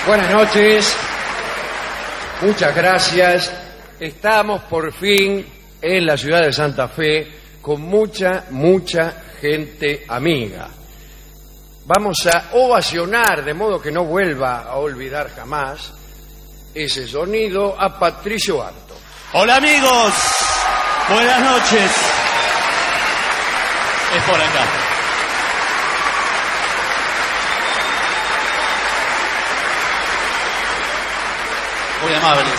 Buenas noches, muchas gracias. Estamos por fin en la ciudad de Santa Fe con mucha gente amiga. Vamos a ovacionar, de modo que no vuelva a olvidar jamás ese sonido, a Patricio Arto. Hola amigos, buenas noches. Es por acá. Muy amables.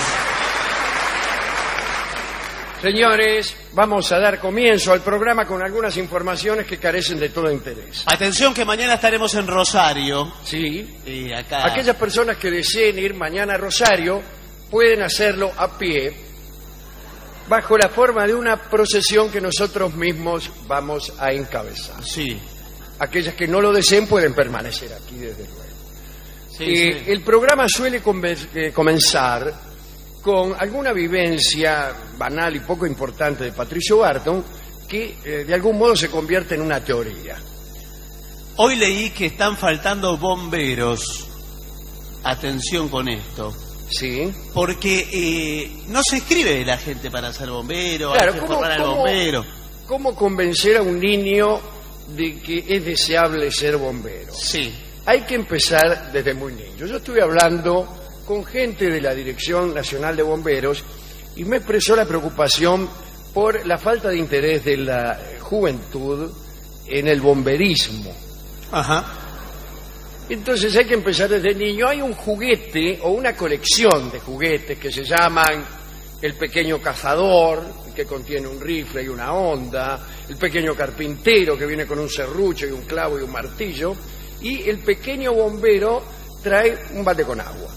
Señores, vamos a dar comienzo al programa con algunas informaciones que carecen de todo interés. Atención que mañana estaremos en Rosario. Sí. Acá. Aquellas personas que deseen ir mañana a Rosario pueden hacerlo a pie, bajo la forma de una procesión que nosotros mismos vamos a encabezar. Sí. Aquellas que no lo deseen pueden permanecer aquí, desde luego. Sí. El programa suele comenzar con alguna vivencia banal y poco importante de Patricio Barton que de algún modo se convierte en una teoría. Hoy leí que están faltando bomberos. Atención con esto. Sí. Porque no se inscribe la gente para ser bombero, Claro, hay que formar al bombero. ¿Cómo convencer a un niño de que es deseable ser bombero? Sí. Hay que empezar desde muy niño. Yo estuve hablando con gente de la Dirección Nacional de Bomberos y me expresó la preocupación por la falta de interés de la juventud en el bomberismo. Ajá. Entonces hay que empezar desde niño. Hay un juguete o una colección de juguetes que se llaman el pequeño cazador, que contiene un rifle y una honda, el pequeño carpintero que viene con un serrucho y un clavo y un martillo, y el pequeño bombero trae un balde con agua.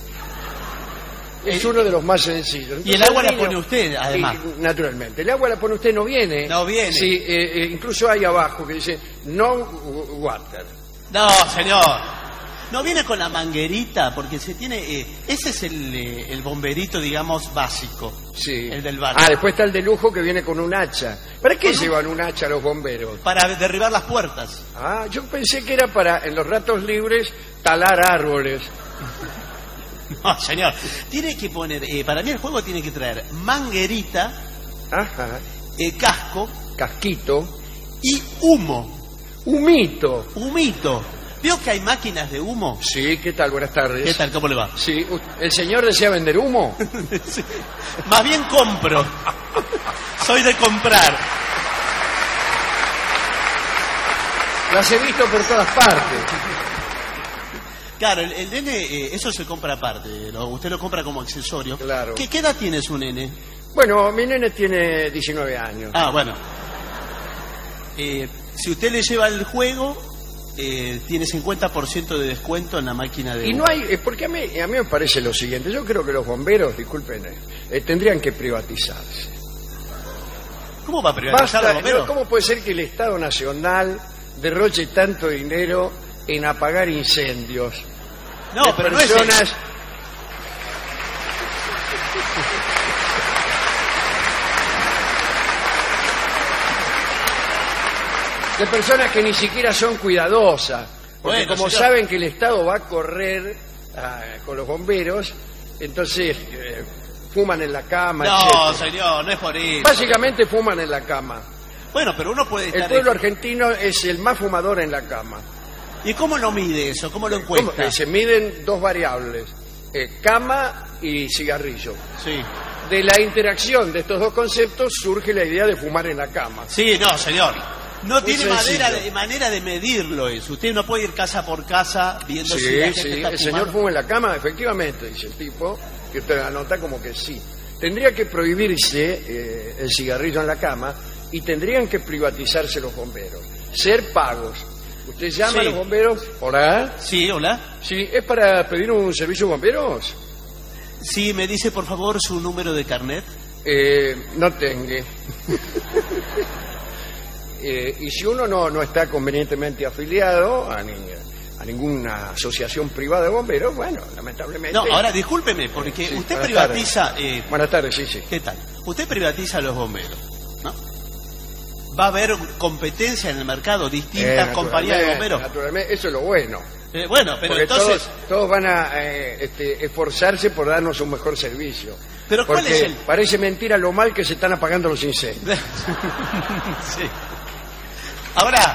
Es uno de los más sencillos. Entonces, y el agua la pone usted, además. Naturalmente. El agua la pone usted, no viene. No viene. Sí, incluso hay abajo que dice no water. No, señor. No viene con la manguerita, porque se tiene... ese es el bomberito, digamos, básico. Sí. El del barrio. Después está el de lujo que viene con un hacha. ¿Para qué llevan un hacha los bomberos? Para derribar las puertas. Yo pensé que era para, en los ratos libres, talar árboles. No, señor. Tiene que poner... para mí el juego tiene que traer manguerita, Ajá. Casco... Casquito. Y humo. Humito. Humito. ¿Vio que hay máquinas de humo? Sí, ¿qué tal? Buenas tardes. ¿Qué tal? ¿Cómo le va? Sí, ¿el señor desea vender humo? Sí. Más bien compro. Soy de comprar. Las he visto por todas partes. Claro, el nene, eso se compra aparte. Usted lo compra como accesorio. Claro. ¿Qué edad tiene su nene? Bueno, mi nene tiene 19 años. Bueno. Si usted le lleva el juego... tiene 50% de descuento en la máquina de... Y no hay... porque a mí me parece lo siguiente. Yo creo que los bomberos, disculpen, tendrían que privatizarse. ¿Cómo va a privatizar los bomberos? ¿Cómo puede ser que el Estado Nacional derroche tanto dinero en apagar incendios? No, pero personas... no es... de personas que ni siquiera son cuidadosas, porque bueno, como señor, saben que el Estado va a correr con los bomberos, entonces fuman en la cama. No, etcétera. señor, no es por eso. Básicamente fuman en la cama. Bueno, pero uno puede estar... El pueblo argentino es el más fumador en la cama. ¿Y cómo lo mide eso? ¿Cómo lo encuentra? Se miden dos variables, cama y cigarrillo. Sí. De la interacción de estos dos conceptos surge la idea de fumar en la cama. Sí, no, señor. No muy tiene sencillo. manera de medirlo eso. Usted no puede ir casa por casa viendo si la gente está el fumando. señor fuma en la cama, efectivamente, dice el tipo, que usted anota como que sí. Tendría que prohibirse el cigarrillo en la cama y tendrían que privatizarse los bomberos, ser pagos. Usted llama a los bomberos, hola. Sí, hola. Sí, ¿es para pedir un servicio de bomberos? Sí, me dice por favor su número de carnet. No tengo. Y si uno no está convenientemente afiliado a ninguna asociación privada de bomberos, bueno, lamentablemente... No, ahora discúlpeme, porque Sí, usted buenas privatiza... tardes. Buenas tardes, sí. ¿Qué tal? Usted privatiza a los bomberos, ¿no? Va a haber competencia en el mercado, distintas compañías de bomberos. Naturalmente, eso es lo bueno. Bueno, pero Porque entonces... todos van a esforzarse por darnos un mejor servicio. Pero ¿cuál Porque es el...? parece mentira lo mal que se están apagando los incendios. Sí. Ahora...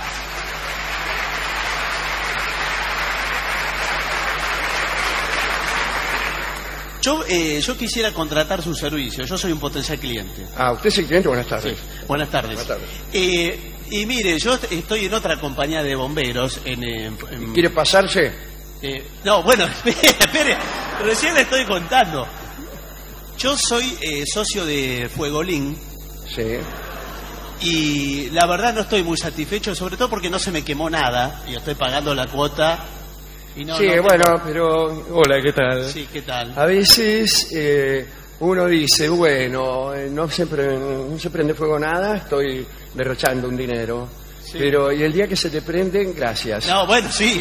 Yo quisiera contratar su servicio. Yo soy un potencial cliente. Ah, usted es el cliente. Buenas tardes. Sí. Buenas tardes. Buenas tardes. Y mire, yo estoy en otra compañía de bomberos. ¿Quiere pasarse? No, bueno, espere. Recién le estoy contando. Yo soy socio de Fuegolín. Sí. Y la verdad no estoy muy satisfecho, sobre todo porque no se me quemó nada. Y estoy pagando la cuota. Y no, Sí, no bueno, pero... Hola, ¿qué tal? Sí, ¿qué tal? A veces uno dice, bueno, no se prende fuego nada, estoy derrochando un dinero. Sí. Pero, y el día que se te prenden, gracias. No, bueno, sí.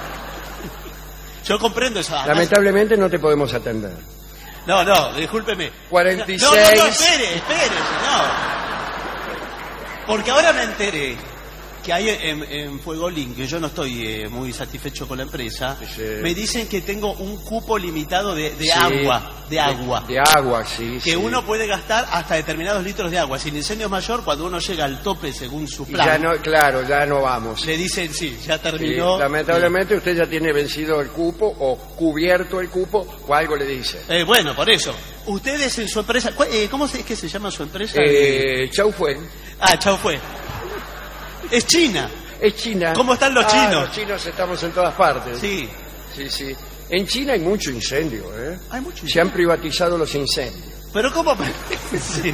Yo comprendo eso. Además... Lamentablemente no te podemos atender. No, discúlpeme. 46. No, espere, señor. Porque ahora me enteré que hay en Fuegolín, que yo no estoy muy satisfecho con la empresa, Sí. me dicen que tengo un cupo limitado de Sí, agua. De agua, sí. Que sí. uno puede gastar hasta determinados litros de agua. Si el incendio es mayor, cuando uno llega al tope según su Y plan, ya no, claro, ya no vamos. le dicen, sí, ya Sí, terminó. lamentablemente usted ya tiene vencido el cupo o cubierto el cupo o algo le dice. Bueno, por eso. Ustedes en su empresa... ¿Cómo es que se llama su empresa? Chau fue. Chau fue. Es China. Es China. ¿Cómo están los chinos? Los chinos estamos en todas partes. Sí. Sí. En China hay mucho incendio, ¿eh? Hay mucho. Se han privatizado los incendios. Pero ¿cómo? Sí.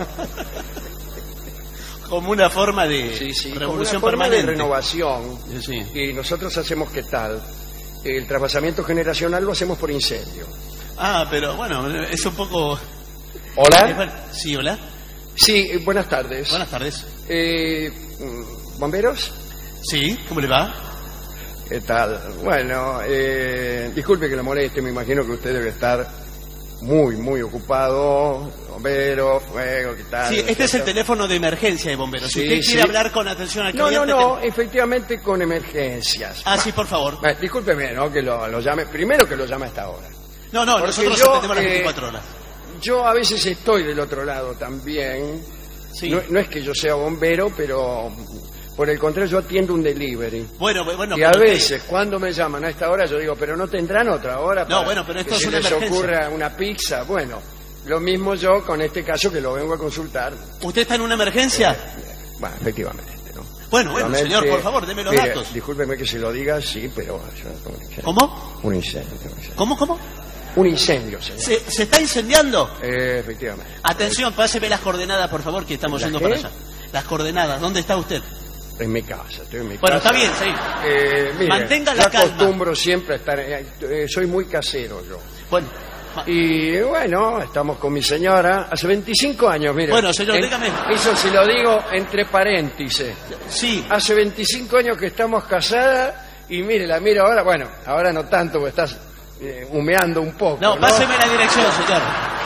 Como una forma de Sí, como una revolución forma permanente. de renovación. Sí. Y nosotros hacemos ¿qué tal? El trasvasamiento generacional lo hacemos por incendio. Pero bueno, es un poco... ¿Hola? Sí, hola. Sí, buenas tardes. Buenas tardes. ¿Bomberos? Sí, ¿cómo le va? ¿Qué tal? Bueno, disculpe que lo moleste, me imagino que usted debe estar muy ocupado. Bomberos, fuego, ¿qué tal? Sí, este es el teléfono de emergencia de bomberos. Si Sí, usted sí. quiere hablar con atención al cliente... No, efectivamente con emergencias. Sí, por favor. Discúlpeme, ¿no? Que lo llame, primero que lo llame a esta hora. No, Porque nosotros yo, atendemos las 24 horas. Yo a veces estoy del otro lado también. Sí. No es que yo sea bombero, pero por el contrario yo atiendo un delivery. Bueno, Y a veces cuando me llaman a esta hora yo digo, pero no tendrán otra hora para pero esto que es se una les emergencia. ocurra una pizza. Bueno, lo mismo yo con este caso que lo vengo a consultar. ¿Usted está en una emergencia? Bueno, efectivamente, ¿no? Bueno, Realmente, señor, por favor, deme los mire, datos. Discúlpeme que se lo diga, sí, pero... ¿Cómo? Un incendio. ¿Cómo? Un incendio, señor. ¿Se está incendiando? Efectivamente. Atención, páseme las coordenadas, por favor, que estamos ¿Las yendo qué? para allá. Las coordenadas, ¿dónde está usted? En mi casa, estoy en mi Bueno, casa. está bien, sí. Mire, Mantenga la yo calma. acostumbro siempre a estar... soy muy casero yo. Bueno, Y bueno, estamos con mi señora hace 25 años, mire. Bueno, señor, dígame. Eso se lo digo entre paréntesis. sí. Hace 25 años que estamos casadas y mire, la miro ahora, bueno, ahora no tanto porque estás humeando un poco. No, páseme la dirección, señor.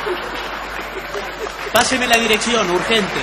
Páseme la dirección, urgente.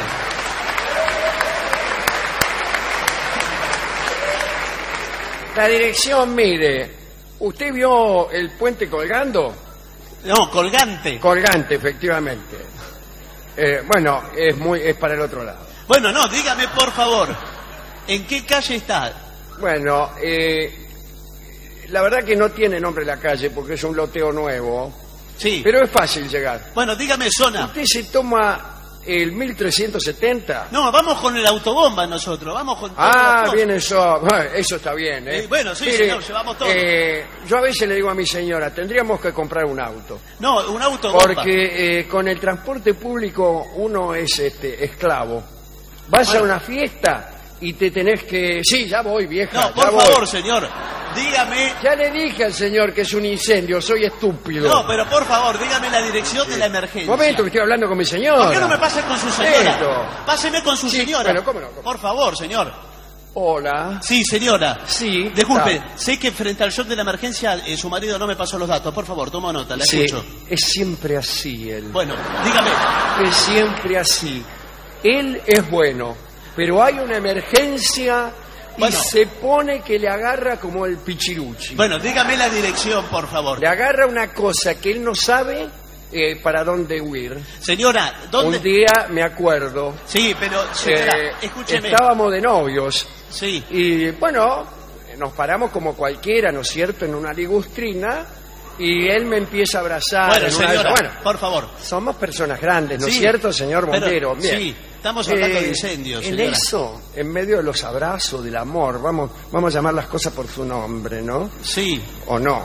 La dirección, mire, ¿usted vio el puente colgando? No, colgante. Colgante, efectivamente. Bueno, es para el otro lado. Bueno, no, dígame, por favor, ¿en qué calle está? Bueno, la verdad que no tiene nombre la calle porque es un loteo nuevo, Sí. pero es fácil llegar. Bueno, dígame zona. Usted se toma el 1370. No, vamos con el autobomba nosotros, vamos con... todas las cosas. Bien eso. Bueno, eso está bien, ¿eh? Bueno, sí, señor, llevamos todo. Yo a veces le digo a mi señora, tendríamos que comprar un auto. No, un autobomba. Porque con el transporte público uno es esclavo. Vas a una fiesta y te tenés que... Sí, ya voy, vieja. No, ya por voy. favor, señor, dígame... Ya le dije al señor que es un incendio, soy estúpido. No, pero por favor, dígame la dirección de la emergencia. Momento, que estoy hablando con mi señora. ¿Por qué no me pase con su señora? Esto. Páseme con su Sí, señora. bueno, ¿cómo no? Por favor, señor. Hola. Sí, señora. Sí. Disculpe, tal. sé que frente al shock de la emergencia su marido no me pasó los datos. Por favor, toma nota, la Sí, escucho. es siempre así él. Bueno, dígame. Es siempre así. Él es bueno, pero hay una emergencia Bueno. Y se pone que le agarra como el pichiruchi. Bueno, dígame la dirección, por favor. Le agarra una cosa que él no sabe para dónde huir. Señora, ¿dónde? Un día me acuerdo. Sí, pero, señora, escúcheme. Estábamos de novios. Sí. Y bueno, nos paramos como cualquiera, ¿no es cierto?, en una ligustrina. Y él me empieza a abrazar. Bueno, en una señora, bueno, por favor. somos personas grandes, ¿no es Sí, cierto, señor bombero? pero, Bien. sí, estamos hablando de incendios, En señora. eso, en medio de los abrazos, del amor, vamos a llamar las cosas por su nombre, ¿no? Sí. ¿O no?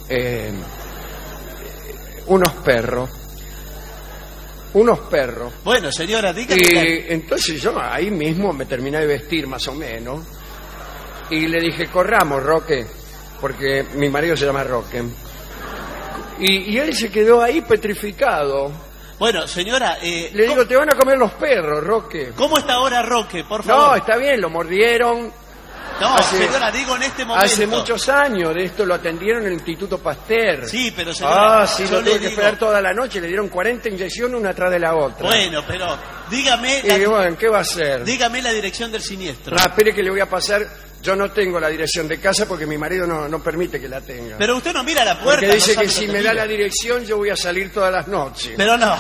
Unos perros. Bueno, señora, dígame. Y entonces yo ahí mismo me terminé de vestir más o menos. Y le dije, corramos, Roque, porque mi marido se llama Roque. Y él se quedó ahí petrificado. Bueno, señora, Le digo, te van a comer los perros, Roque. ¿cómo está ahora Roque, por favor? No, está bien, lo mordieron. No, hace- señora, digo en este momento. Hace muchos años de esto lo atendieron en el Instituto Pasteur. Sí, pero señora, Sí, yo lo le tuve que digo. esperar toda la noche, le dieron 40 inyecciones una tras de la otra. Bueno, pero dígame Y bueno, ¿qué va a hacer? dígame la dirección del siniestro. Espere que le voy a pasar. Yo no tengo la dirección de casa porque mi marido no permite que la tenga. Pero usted no mira a la puerta. Porque dice no sabe que si dónde me da mira. la dirección yo voy a salir todas las noches. Pero no.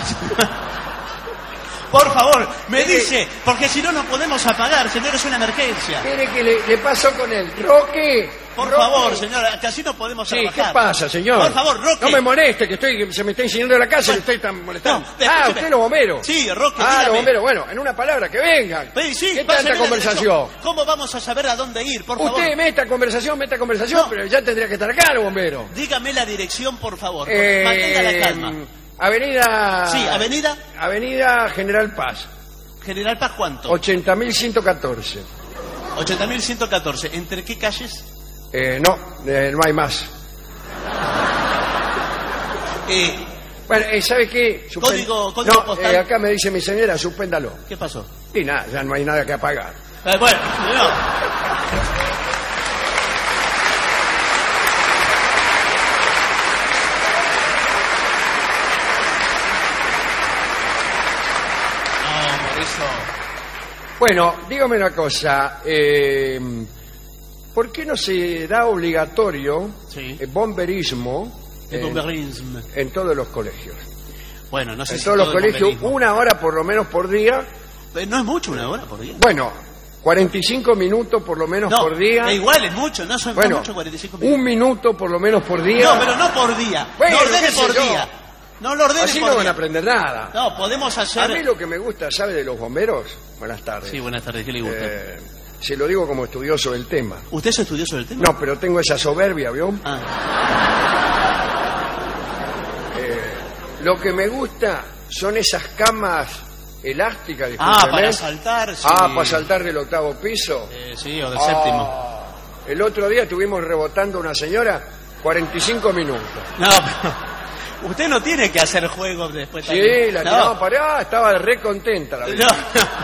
Por favor, me Mire. dice, porque si no, no podemos apagar, señor, es una emergencia. Mire que le pasó con él. Roque. Por Roque. favor, señora, que así no podemos Sí, ¿qué trabajar. pasa, señor? Por favor, Roque. No me moleste, que se me está insinuando de la casa y le estoy tan molestando. No, escúcheme. Usted los bomberos. Sí, Roque, Ah, dígame. los bomberos. Bueno, en una palabra, que vengan. Sí, ¿Qué pásame tanta la conversación? dirección. ¿Cómo vamos a saber a dónde ir, por favor? Usted meta conversación, No. pero ya tendría que estar acá los bomberos. Dígame la dirección, por favor. Mantenga la calma. Avenida... Sí, avenida Avenida General Paz, General Paz, ¿cuánto? 80.114. 80.114. ¿Entre qué calles? No hay más. Bueno, ¿sabe qué? Código no, postal. acá me dice mi señora, suspéndalo. ¿Qué pasó? Y nada, ya no hay nada que apagar. Bueno, no. No, por eso. Bueno, dígame una cosa. ¿Por qué no se da obligatorio Sí. bomberismo El bomberismo. en todos los colegios? Bueno, no sé En si todos los todo el colegios, bomberismo. 1 hora por lo menos por día. No es mucho, 1 hora por día. Bueno, 45 minutos por lo menos No, por día. igual es mucho, no son Bueno, mucho 45 minutos. 1 minuto por lo menos por día. No, pero no por día. Bueno, no ordene qué sé por yo. día. No lo ordene Así por no van día. a aprender nada. No, podemos hacer... A mí lo que me gusta, ¿sabe de los bomberos? Buenas tardes. Sí, buenas tardes, ¿qué le gusta? Se lo digo como estudioso del tema. ¿Usted es estudioso del tema? No, pero tengo esa soberbia, ¿vio? Ah, Lo que me gusta son esas camas elásticas, para discúlpeme. saltar, sí. Para saltar del 8º piso. Sí, o del séptimo. El otro día estuvimos rebotando una señora 45 minutos. No, pero usted no tiene que hacer juegos después Sí, también. la no. tiramos para estaba re contenta la No. vida.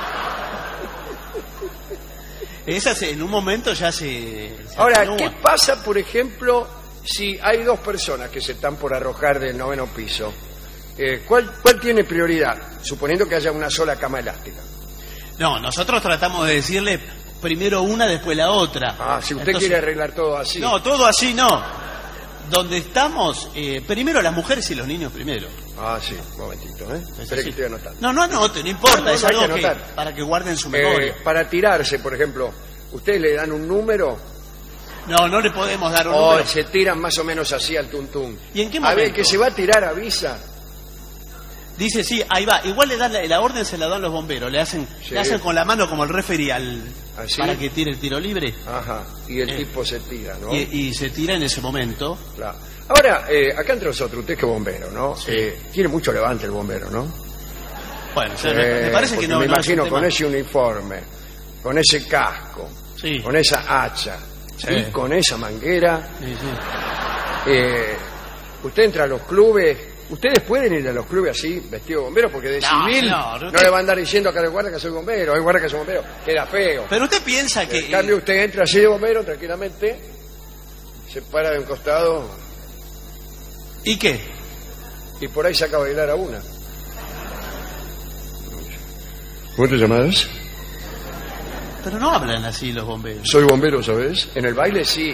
Esa en un momento ya se Ahora, atenúa. ¿qué pasa, por ejemplo, si hay 2 personas que se están por arrojar del 9º piso? ¿Cuál tiene prioridad? Suponiendo que haya una sola cama elástica. No, nosotros tratamos de decirle primero una, después la otra. Si usted Entonces, quiere arreglar todo así. No, todo así no. Donde estamos, primero las mujeres y los niños primero. Sí, un momentito, Es Espere así. que estoy anotando. No anote, no importa, No, es no hay algo que que anotar. para que guarden su memoria. Para tirarse, por ejemplo, ¿ustedes le dan un número? No le podemos dar un O número. se tiran más o menos así al tuntún. ¿Y en qué A ver, momento? que se va a tirar avisa. Dice, sí, ahí va. Igual le dan la orden, se la dan los bomberos. Le hacen con la mano como el referee ¿Así? para que tire el tiro libre. Ajá, y el tipo se tira, ¿no? Y se tira en ese momento. Claro. Ahora, acá entre nosotros, usted que es bombero, ¿no? Sí. Tiene mucho levante el bombero, ¿no? Bueno, me parece que porque no. me no es un imagino tema. con ese uniforme, con ese casco, Sí. con esa hacha Sí. y con esa manguera. Sí, sí. Usted entra a los clubes. ¿Ustedes pueden ir a los clubes así, vestidos de bomberos? Porque de No, civil no, no usted- le va a andar diciendo acá de guarda que soy bombero, hay guarda que soy bombero, queda feo. Pero usted piensa que... En cambio, usted entra así de bombero tranquilamente, se para de un costado ¿Y qué? y por ahí saca a bailar a una. ¿Cómo te llamas? Pero no hablan así los bomberos. Soy bombero, ¿sabes? En el baile sí.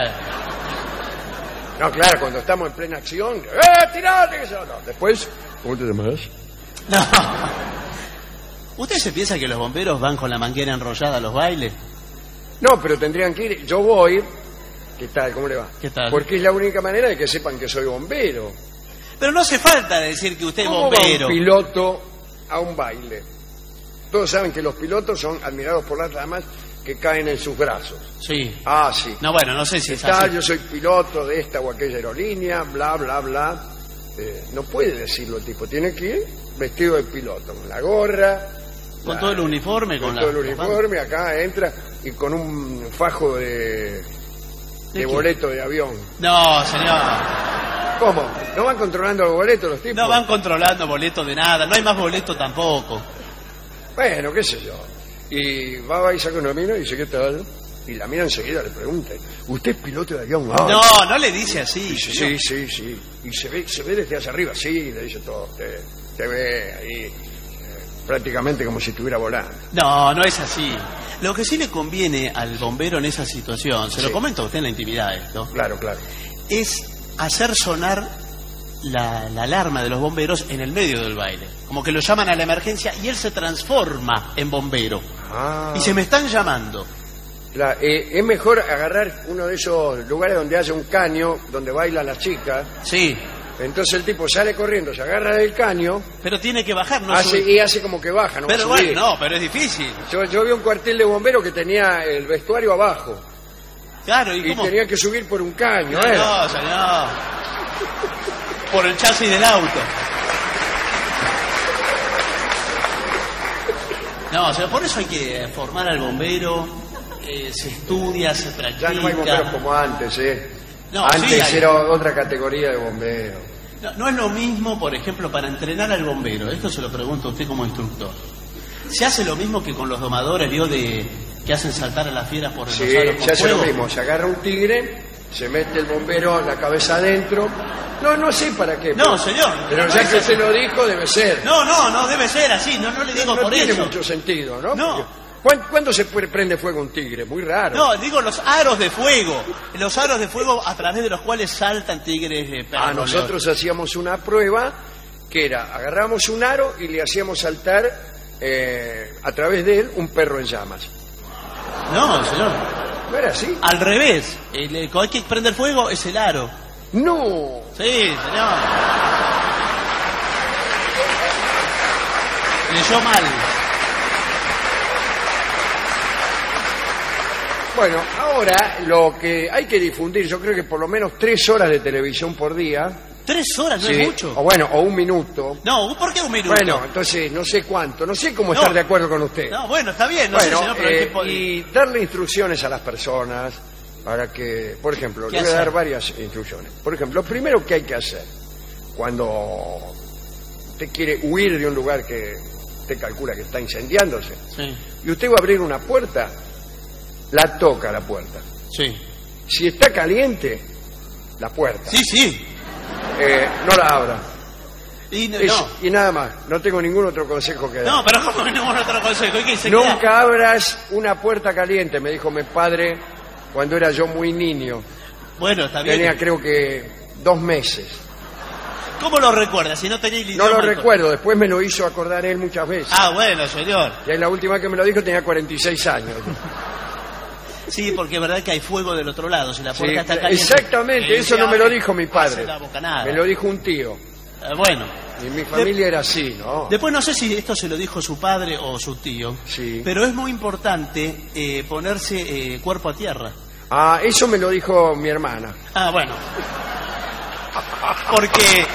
No, claro, cuando estamos en plena acción, tirate! No. Después, ¿cómo te llamas? No. ¿Usted se piensa que los bomberos van con la manguera enrollada a los bailes? No, pero tendrían que ir. Yo voy. ¿Qué tal? ¿Cómo le va? ¿Qué tal? Porque es la única manera de que sepan que soy bombero. Pero no hace falta decir que usted es ¿Cómo bombero. va un piloto a un baile? Todos saben que los pilotos son admirados por las damas que caen en sus brazos. Sí. Ah, sí. No, bueno, no sé si es Está, así. yo soy piloto de esta o aquella aerolínea, bla, bla, bla. No puede decirlo el tipo. Tiene que ir vestido de piloto, con la gorra. Con todo el uniforme. Con todo el uniforme, acá entra y con un fajo de qué? boleto de avión. No, señor. ¿Cómo? ¿No van controlando los boletos los tipos? No van controlando boletos de nada. No hay más boletos tampoco. Bueno, qué sé yo. Y va y saca una mina y dice, ¿qué tal? Y la mina enseguida le pregunta, ¿usted es piloto de avión? Ah, No, no le dice así. Dice, sí. Y se ve desde hacia arriba, sí, le dice todo. Te ve ahí prácticamente como si estuviera volando. No, no es así. Lo que sí le conviene al bombero en esa situación, se lo comento a usted en la intimidad esto, Claro. es hacer sonar la alarma de los bomberos en el medio del baile. Como que lo llaman a la emergencia y él se transforma en bombero. Ah. Y se me están llamando. Es mejor agarrar uno de esos lugares donde haya un caño, donde bailan las chicas. Sí, Entonces el tipo sale corriendo, se agarra del caño, pero tiene que bajar, no hace, subir. y hace como que baja, no Pero va a subir. bueno, no, pero es difícil. Yo vi un cuartel de bomberos que tenía el vestuario abajo Claro, y cómo? tenía que subir por un caño. No, señor. Por el chasis del auto. No, o sea, por eso hay que formar al bombero, se estudia, se practica. Ya no hay bomberos como antes, No, antes sí hay. era otra categoría de bomberos. No es lo mismo, por ejemplo, para entrenar al bombero. Esto se lo pregunto a usted como instructor. ¿Se hace lo mismo que con los domadores, vio, que hacen saltar a las fieras por los Sí, aros con se hace lo fuego? mismo, se agarra un tigre, se mete el bombero la cabeza adentro. No sé para qué. No, señor. Pero no ya es que así. usted lo dijo, debe ser. No debe ser así. No le digo No por tiene eso. mucho sentido, ¿no? No. ¿Cuándo se prende fuego un tigre? Muy raro. No, digo los aros de fuego. Los aros de fuego a través de los cuales saltan tigres de perro. Nosotros hacíamos una prueba que era, agarramos un aro y le hacíamos saltar a través de él un perro en llamas. No, señor. ¿No era así? Al revés. Cuando hay que prender fuego es el aro. No. Sí, señor. Leyó mal. Bueno, ahora lo que hay que difundir, yo creo que por lo menos 3 horas de televisión por día. 3 horas no Sí, es mucho. o 1 minuto. No, ¿por qué un minuto? Bueno, entonces no sé cuánto, no sé cómo No. estar de acuerdo con usted. No, bueno, está bien, no Bueno, sé, señor, pero hay que y darle instrucciones a las personas para que, por ejemplo, ¿Qué le voy a dar hacer? varias instrucciones. Por ejemplo, lo primero que hay que hacer cuando usted quiere huir de un lugar que usted calcula que está incendiándose Sí, y usted va a abrir una puerta, la toca la puerta. sí. Si está caliente, la puerta, Sí. no la abra. Y no, Y nada más, no tengo ningún otro consejo que dar. no, pero ¿cómo tenemos otro consejo? ¿Y qué se Nunca queda? abras una puerta caliente, me dijo mi padre cuando era yo muy niño. Bueno, está bien. Tenía creo que 2 meses. ¿Cómo lo recuerda? Si no tenía el No lo idioma, recuerdo, después me lo hizo acordar él muchas veces. Ah, bueno, señor. Ya la última que me lo dijo tenía 46 años. Sí, porque es verdad que hay fuego del otro lado. Si la Sí, puerta está caliente. exactamente, eso no me lo dijo mi padre. hace la bocanada. Me lo dijo un tío. Bueno. Y mi familia era así, ¿no? Después no sé si esto se lo dijo su padre o su tío. Sí. Pero es muy importante ponerse cuerpo a tierra. Ah, eso me lo dijo mi hermana. Ah, bueno. Porque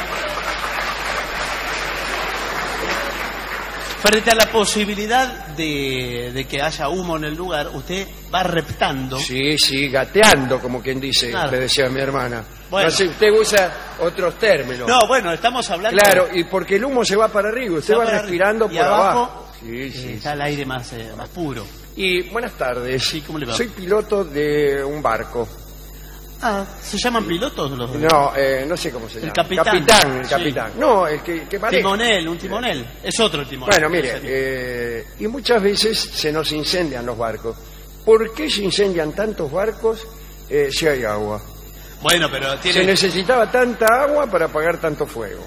frente a la posibilidad de que haya humo en el lugar, usted va reptando. Sí, gateando, como quien dice, Claro. le decía a mi hermana. Bueno. No sé, usted usa otros términos. No, bueno, estamos hablando. Claro, y porque el humo se va para arriba, usted va para respirando arriba. por Y abajo. Sí. está el aire más puro. Y buenas tardes. Sí, ¿cómo le va? Soy piloto de un barco. Ah, ¿se llaman pilotos los? No, no sé cómo se llama. El capitán. Sí. No, el que maneja. Timonel, un timonel. Es otro el timonel. Bueno, mire, y muchas veces se nos incendian los barcos. ¿Por qué se incendian tantos barcos si hay agua? Bueno, pero Se necesitaba tanta agua para apagar tanto fuego.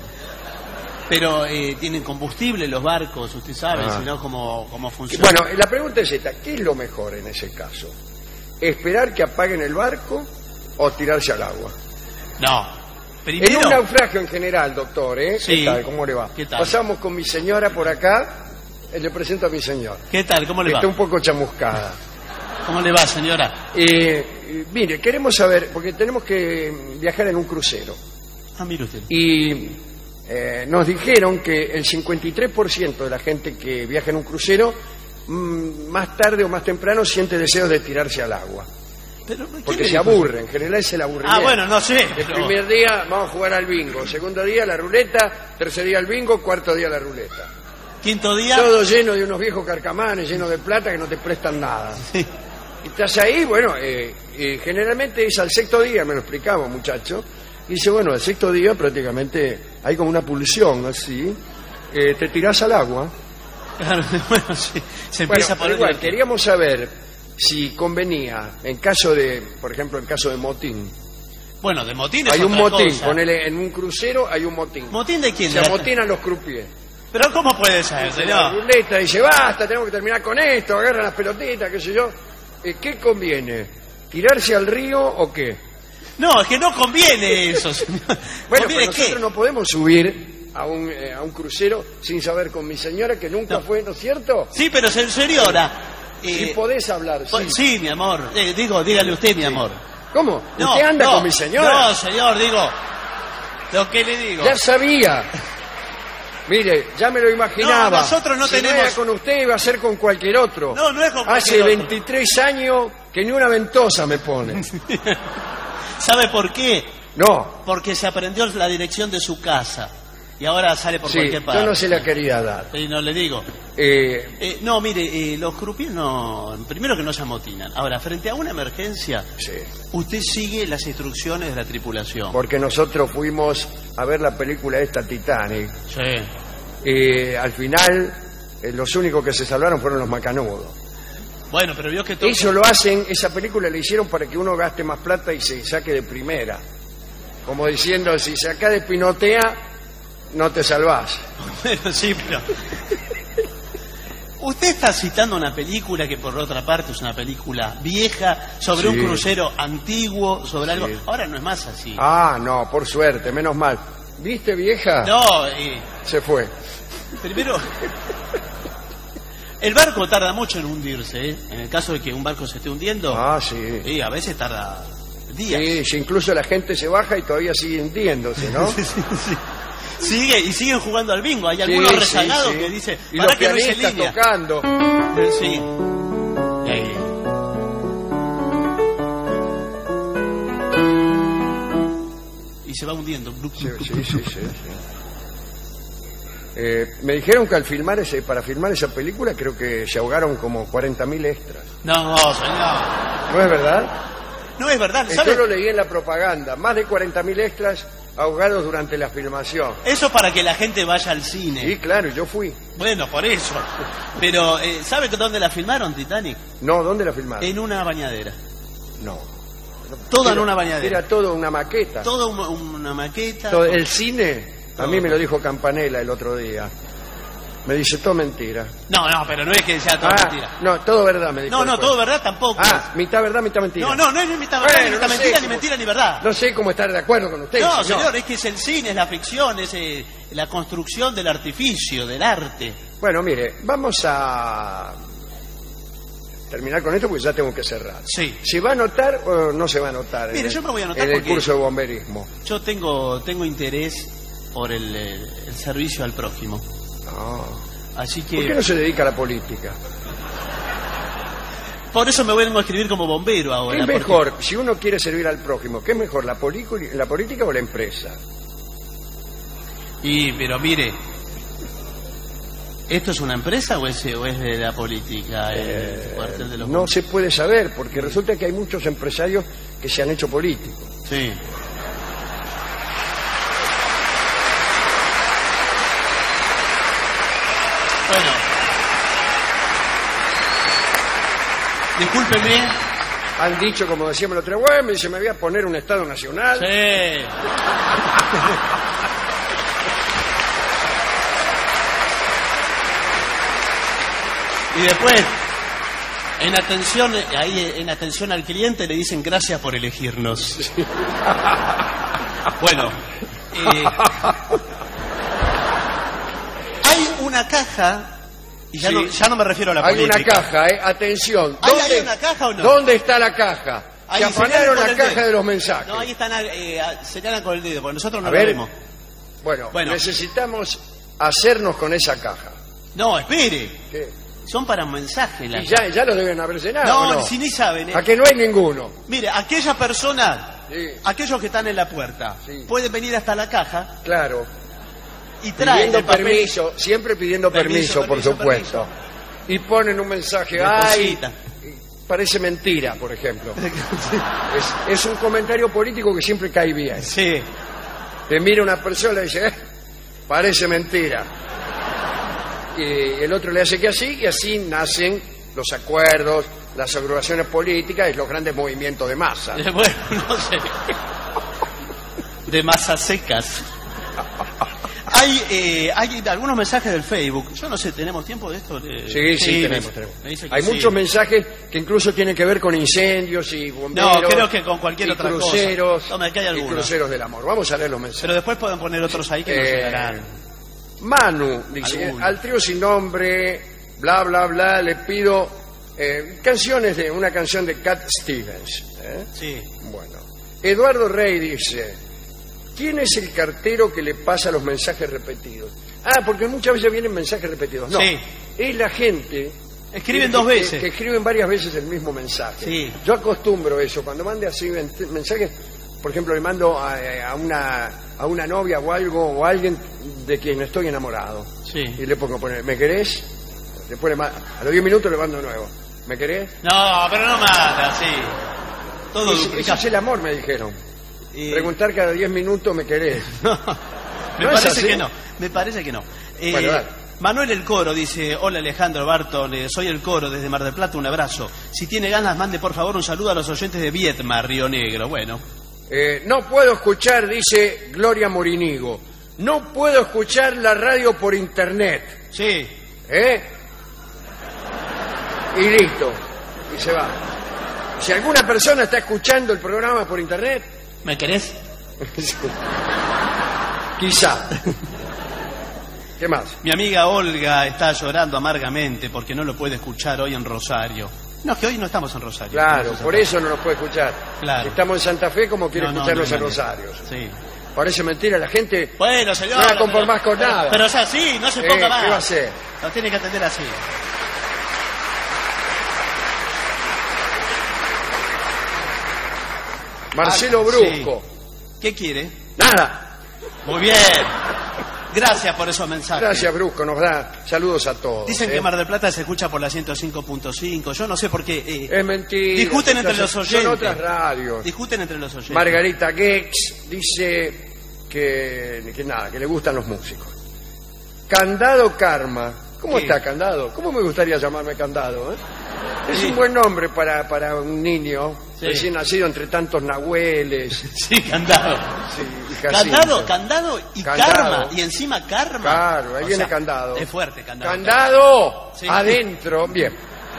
Pero tienen combustible los barcos, usted sabe, si no, cómo funciona. Bueno, la pregunta es esta: ¿qué es lo mejor en ese caso? ¿Esperar que apaguen el barco o tirarse al agua? No. Primero... En un naufragio en general, doctor, ¿eh? Sí. ¿Qué tal? ¿Cómo le va? ¿Qué tal? Pasamos con mi señora por acá. Le presento a mi señor. ¿Qué tal? ¿Cómo le va? Está un poco chamuscada. ¿Cómo le va, señora? Mire, queremos saber, porque tenemos que viajar en un crucero. Ah, mire usted. Y nos dijeron que el 53% de la gente que viaja en un crucero, más tarde o más temprano, siente deseos de tirarse al agua. Pero, porque se aburre, en general es el aburrimiento. Ah, bueno, no sé. El primer día vamos a jugar al bingo, segundo día la ruleta, tercer día el bingo, cuarto día la ruleta. Quinto día... Todo lleno de unos viejos carcamanes, lleno de plata que no te prestan nada. Sí. Y estás ahí, bueno, generalmente es al sexto día, me lo explicaba un muchacho, y dice, bueno, al sexto día prácticamente hay como una pulsión así, te tirás al agua. Claro, bueno, sí. Se empieza a poner... Igual, queríamos saber si convenía, en caso de, por ejemplo, en caso de motín. Bueno, de motín es hay un otra motín, cosa. ponele, en un crucero hay un motín. ¿Motín de quién? Se amotinan los croupiers. Pero ¿cómo puede ser, La señor? ruleta dice, basta, tenemos que terminar con esto, agarran las pelotitas, qué sé yo. ¿Qué conviene? ¿Tirarse al río o qué? No, es que no conviene eso, señor. Bueno, ¿Conviene pues nosotros qué? no podemos subir a un crucero sin saber con mi señora, que nunca fue, ¿no es cierto? Sí, pero señora... Si podés hablar, sí. Sí, mi amor. Dígale usted, mi amor. ¿Cómo? No, ¿Usted anda no, con mi señora? No, señor, digo... Lo que le digo. Ya sabía. Mire, ya me lo imaginaba. No, nosotros no si tenemos... no era con usted, iba a ser con cualquier otro. No, no es con Hace cualquier otro. 23 años que ni una ventosa me pone. ¿Sabe por qué? No. Porque se aprendió la dirección de su casa. Y ahora sale por cualquier parte. Yo no se la quería dar. Y no le digo. No, mire, los croupiers no... Primero que no se amotinan. Ahora, frente a una emergencia, Sí. usted sigue las instrucciones de la tripulación. Porque nosotros fuimos a ver la película esta Titanic. Sí. Al final, los únicos que se salvaron fueron los macanudos. Bueno, pero vio que todo... Eso lo hacen, esa película la hicieron para que uno gaste más plata y se saque de primera. Como diciendo, si sacás de pinotea, no te salvás. Bueno, sí, pero... Usted está citando una película que por otra parte es una película vieja, sobre un crucero antiguo, sobre algo... Ahora no es más así. Ah, no, por suerte, menos mal. ¿Viste, vieja? No, Se fue. primero... El barco tarda mucho en hundirse, ¿eh? En el caso de que un barco se esté hundiendo, Ah, sí. a veces tarda días. Sí, sí, incluso la gente se baja y todavía sigue hundiéndose, ¿no? Sí. Siguen jugando al bingo. Hay algunos rezagados que dicen, y para los que no hice pianistas línea. tocando. Sí. Y se va hundiendo. Sí. Me dijeron que al filmar para filmar esa película creo que se ahogaron como 40.000 extras. No, señor. ¿No es verdad? No es verdad, Yo ¿sabe? lo leí en la propaganda. Más de 40.000 extras ahogados durante la filmación. Eso para que la gente vaya al cine. Sí, claro, yo fui. Bueno, por eso. Pero, ¿sabe dónde la filmaron, Titanic? No, ¿dónde la filmaron? En una bañadera. No. Toda en una bañadera. Era todo una maqueta. Toda una maqueta. El cine, a mí me lo dijo Campanella el otro día. Me dice, todo mentira. No, pero no es que sea todo mentira. No, todo verdad, me dijo. No, todo verdad tampoco. Mitad verdad, mitad mentira. No es ni mitad verdad, ni mitad mentira, ni mentira, ni verdad. No sé cómo estar de acuerdo con usted. No, señor, es que es el cine, es la ficción, es la construcción del artificio, del arte. Bueno, mire, vamos a terminar con esto porque ya tengo que cerrar. Sí. ¿Se va a anotar o no se va a anotar? Mire, yo me voy a anotar en el porque curso de bomberismo. Yo tengo interés por el servicio al prójimo. No. Así que... ¿Por qué no se dedica a la política? Por eso me vengo a escribir como bombero ahora. ¿Qué es mejor, si uno quiere servir al prójimo, qué es mejor, la política o la empresa? Pero mire, ¿esto es una empresa o es de la política? El cuartel de los no se puede saber, porque resulta que hay muchos empresarios que se han hecho políticos. Sí. Bueno. Discúlpeme. Han dicho, como decíamos la otra vez, me dice, me voy a poner un Estado Nacional. Sí. Y después, en atención al cliente le dicen gracias por elegirnos. Sí. Bueno, hay una caja, y ya, sí. Ya no me refiero a la política. Hay una caja, atención. ¿Hay una caja o no? ¿Dónde está la caja? Ahí se afanaron la caja de los mensajes. No, ahí están, señalan con el dedo, porque nosotros no lo vemos. Bueno, necesitamos hacernos con esa caja. No, espere. ¿Qué? Son para un mensaje. Y ya lo deben haber llenado. No, si ni saben. ¿A que no hay ninguno? Mire, aquella persona, sí. Aquellos que están en la puerta, sí. Pueden venir hasta la caja. Claro. Y traen pidiendo permiso, siempre pidiendo permiso, por supuesto. Y ponen un mensaje. ¡Ay! Parece mentira, por ejemplo. Es un comentario político que siempre cae bien. Sí. Te mira una persona y dice, parece mentira. Y el otro le hace que así, y así nacen los acuerdos, las agrupaciones políticas y los grandes movimientos de masa. Bueno, no sé. De masas secas. Hay algunos mensajes del Facebook. Yo no sé, ¿tenemos tiempo de esto? Sí, tenemos. Hay muchos mensajes que incluso tienen que ver con incendios y bomberos. No, creo que con cualquier otra cruceros, cosa. No, que hay algunos. Y cruceros del amor. Vamos a leer los mensajes. Pero después pueden poner otros ahí que nos llegarán. Manu dice, al trío sin nombre, bla, bla, bla, le pido una canción de Cat Stevens. Sí. Bueno. Eduardo Rey dice, ¿quién es el cartero que le pasa los mensajes repetidos? Porque muchas veces vienen mensajes repetidos. No, sí. Es la gente... Escriben dos veces. Que escriben varias veces el mismo mensaje. Sí. Yo acostumbro eso, cuando mande así mensajes... Por ejemplo, le mando a una novia o algo, o a alguien de quien estoy enamorado. Sí. Y le pongo, ¿me querés? Después a los 10 minutos le mando de nuevo. ¿Me querés? No, pero no mata, sí. Todo eso es el amor, me dijeron. Preguntar cada 10 minutos, ¿me querés? No, me parece que no. Me parece que no. Bueno, dale. Manuel El Coro dice, hola Alejandro Barton, soy El Coro desde Mar del Plata, un abrazo. Si tiene ganas, mande por favor un saludo a los oyentes de Viedma, Río Negro. Bueno. No puedo escuchar, dice Gloria Morinigo, no puedo escuchar la radio por internet. Sí. Y listo. Y se va. Si alguna persona está escuchando el programa por internet... ¿Me querés? Quizá. ¿Qué más? Mi amiga Olga está llorando amargamente porque no lo puede escuchar hoy en Rosario. No, que hoy no estamos en Rosario. Claro, por eso no nos puede escuchar. Claro. Si estamos en Santa Fe, como quiere escucharnos en Rosario. Sí. Parece mentira, la gente bueno, señor, no va a conformar con nada. Pero es así, no se ponga más. ¿Qué va a hacer? Lo tiene que atender así. Marcelo Brusco. Sí. ¿Qué quiere? Nada. Muy bien. Gracias por esos mensajes. Gracias, Brusco, nos da saludos a todos. Dicen que Mar del Plata se escucha por la 105.5. Yo no sé por qué. Es mentira. Discuten entre los oyentes. Son otras radios. Discuten entre los oyentes. Margarita Gex dice que nada, que le gustan los músicos. Candado Karma. ¿Cómo está Candado? ¿Cómo me gustaría llamarme Candado? Es un buen nombre para un niño recién nacido entre tantos nahueles. Sí, Candado. Sí, Candado y Karma. Y encima Karma. Claro, ahí viene Candado. Es fuerte, Candado. Candado, sí. Adentro. Bien.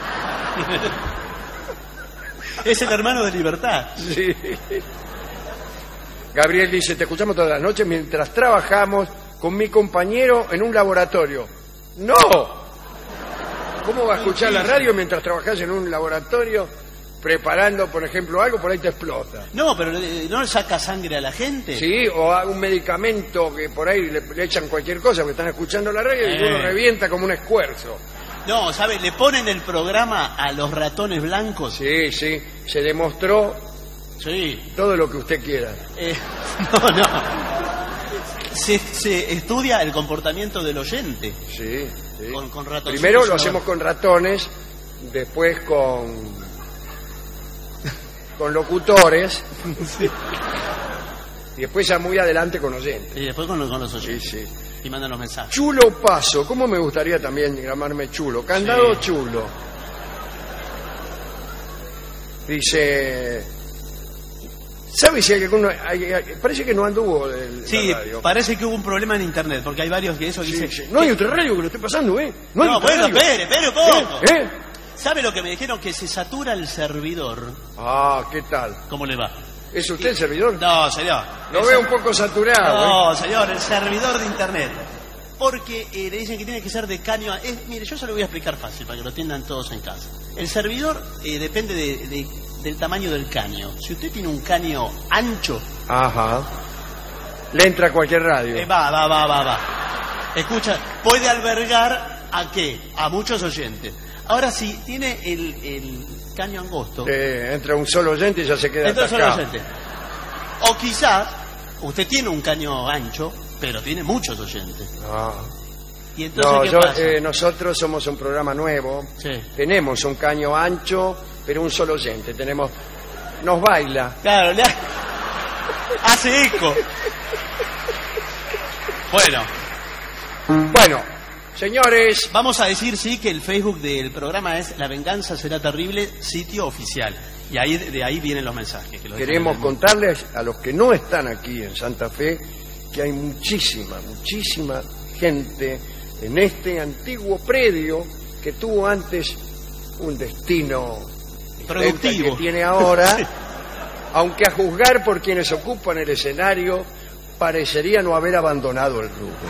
Es el hermano de Libertad. Sí. Gabriel dice, te escuchamos todas las noches mientras trabajamos con mi compañero en un laboratorio. ¡No! ¿Cómo va a escuchar la radio mientras trabajás en un laboratorio preparando, por ejemplo, algo? Por ahí te explota. No, pero ¿no le saca sangre a la gente? Sí, o a un medicamento que por ahí le echan cualquier cosa porque están escuchando la radio y uno revienta como un esfuerzo. No, ¿sabe? Le ponen el programa a los ratones blancos. Sí, se demostró todo lo que usted quiera. No. Se estudia el comportamiento del oyente. Sí. Con ratones. Primero lo hacemos con ratones, después con con locutores Sí. y después ya muy adelante con oyentes. Y después con los Sí, oyentes. sí. Y mandan los mensajes. Chulo Paso, ¿cómo me gustaría también llamarme Chulo? Candado Sí. Chulo. Dice, ¿sabes si hay alguno? Parece que no anduvo de Sí, la radio. parece que hubo un problema en internet, porque hay varios que eso Sí, dicen... sí. No hay otra radio que lo esté pasando, ¿eh? No hay No, otra bueno, radio. espere un poco. ¿Eh? ¿Sabe lo que me dijeron? Que se satura el servidor. Ah, ¿qué tal? ¿Cómo le va? ¿Es usted el servidor? No, señor. Lo Eso- veo un poco saturado. ¿eh? No, señor, el servidor de internet. Porque le dicen que tiene que ser de caño a... mire, yo se lo voy a explicar fácil para que lo entiendan todos en casa. El servidor depende del tamaño del caño. Si usted tiene un caño ancho, Ajá. Le entra a cualquier radio. va. Escucha, puede albergar ¿a qué? A muchos oyentes. Ahora, si tiene el caño angosto, Entra un solo oyente y ya se queda entonces son atascado. oyentes. O quizás usted tiene un caño ancho, pero tiene muchos oyentes. Ah. Y entonces, No, ¿qué pasa? nosotros somos un programa nuevo. Sí. Tenemos un caño ancho, pero un solo oyente. Nos baila. Claro, hace eco. Bueno, señores, Vamos a decir, sí, que el Facebook del programa es La Venganza Será Terrible, sitio oficial. Y ahí de ahí vienen los mensajes. Que lo queremos dejan en el- contarles a los que no están aquí en Santa Fe que hay muchísima gente en este antiguo predio que tuvo antes un destino Productivo. que tiene ahora, Sí. aunque a juzgar por quienes ocupan el escenario parecería no haber abandonado el rubro.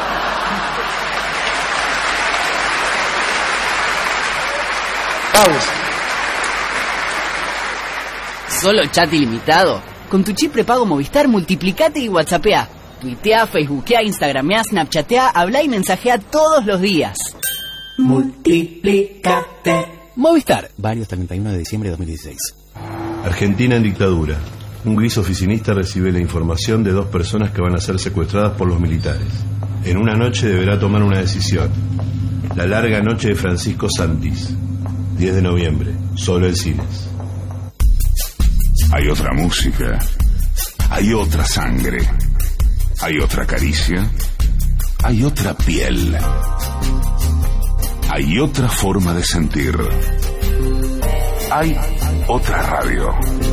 Pausa. ¿Solo chat ilimitado? Con tu chip prepago Movistar, multiplicate y whatsappea. Tuitea, facebookea, instagramea, snapchatea, habla y mensajea todos los días. Multiplicate. Movistar. Varios 31 de diciembre de 2016. Argentina en dictadura. Un gris oficinista recibe la información de 2 personas que van a ser secuestradas por los militares. En una noche deberá tomar una decisión. La larga noche de Francisco Santis. 10 de noviembre. Solo en cines. Hay otra música. Hay otra sangre. Hay otra caricia. Hay otra piel. Hay otra forma de sentir. Hay otra radio.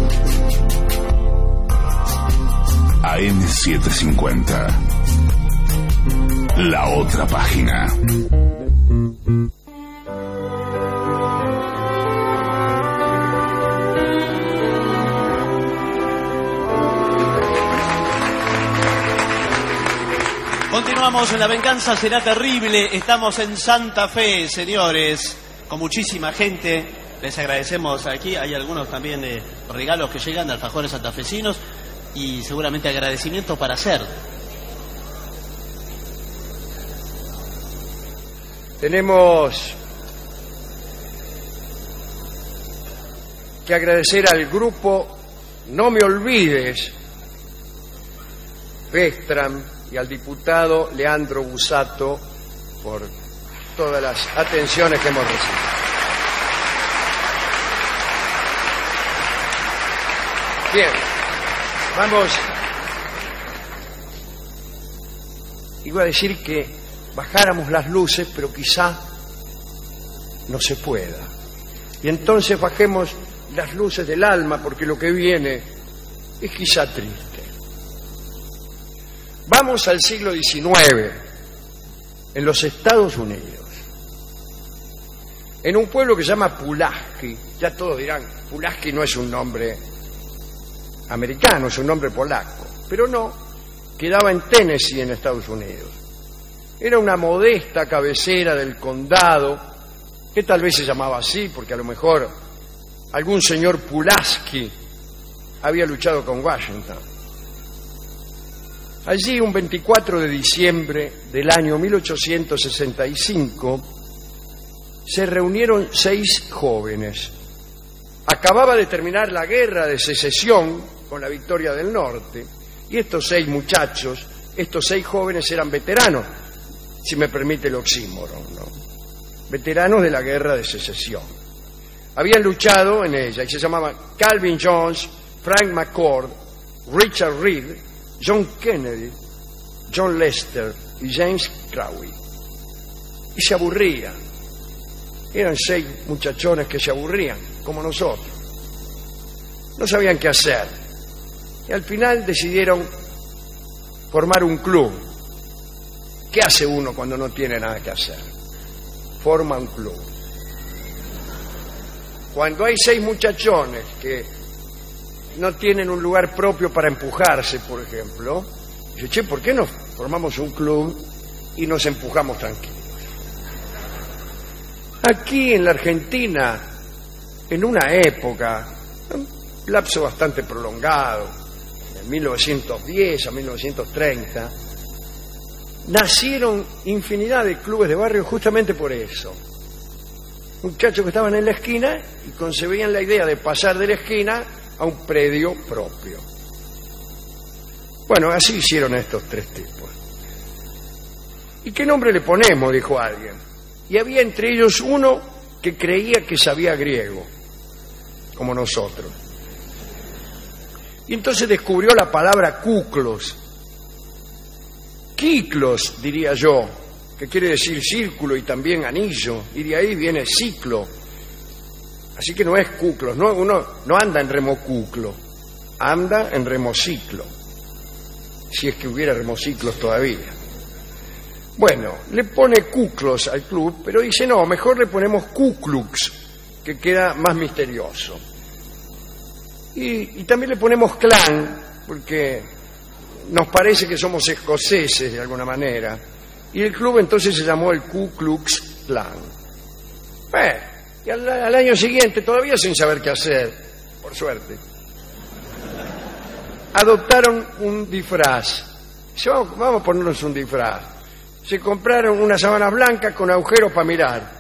AM750. La otra página. Continuamos en La Venganza Será Terrible. Estamos en Santa Fe, señores, con muchísima gente. Les agradecemos aquí. Hay algunos también regalos que llegan de alfajores santafesinos y seguramente agradecimientos para hacer. Tenemos que agradecer al grupo No Me Olvides, Vestram, y al diputado Leandro Busato por todas las atenciones que hemos recibido. Bien, vamos. Iba a decir que bajáramos las luces, pero quizá no se pueda. Y entonces bajemos las luces del alma, porque lo que viene es quizá triste. Vamos al siglo XIX, en los Estados Unidos, en un pueblo que se llama Pulaski. Ya todos dirán, Pulaski no es un nombre americano, es un nombre polaco, pero no, quedaba en Tennessee, en Estados Unidos. Era una modesta cabecera del condado, que tal vez se llamaba así, porque a lo mejor algún señor Pulaski había luchado con Washington. Allí, un 24 de diciembre del año 1865, se reunieron 6 jóvenes. Acababa de terminar la guerra de secesión con la victoria del norte, y estos 6 muchachos, estos 6 jóvenes eran veteranos, si me permite el oxímoron, ¿no? Veteranos de la guerra de secesión. habían luchado en ella y se llamaban Calvin Jones, Frank McCord, Richard Reed, John Kennedy, John Lester y James Crowley. Y se aburrían. Eran 6 muchachones que se aburrían, como nosotros. No sabían qué hacer. Y al final decidieron formar un club. ¿Qué hace uno cuando no tiene nada que hacer? Forma un club. Cuando hay 6 muchachones que no tienen un lugar propio para empujarse, por ejemplo, dice, che, ¿por qué no formamos un club y nos empujamos tranquilos? Aquí en la Argentina, en una época, un lapso bastante prolongado, de 1910 a 1930, nacieron infinidad de clubes de barrio justamente por eso. Muchachos que estaban en la esquina y concebían la idea de pasar de la esquina a un predio propio. Bueno, así hicieron estos 3 tipos. ¿Y qué nombre le ponemos?, dijo alguien. Y había entre ellos uno que creía que sabía griego, como nosotros. Y entonces descubrió la palabra kuklos. Kiklos, diría yo, que quiere decir círculo y también anillo, y de ahí viene ciclo. Así que no es kuklos, no, uno no anda en remociclo, anda en remociclo, si es que hubiera remociclos todavía. Bueno, le pone kuklos al club, pero dice no, mejor le ponemos Ku Klux, que queda más misterioso. Y también le ponemos clan, porque nos parece que somos escoceses de alguna manera. Y el club entonces se llamó el Ku Klux Klan. Bueno, y al año siguiente, todavía sin saber qué hacer, por suerte, adoptaron un disfraz. Dice, vamos a ponernos un disfraz. Se compraron unas sábanas blancas con agujeros para mirar.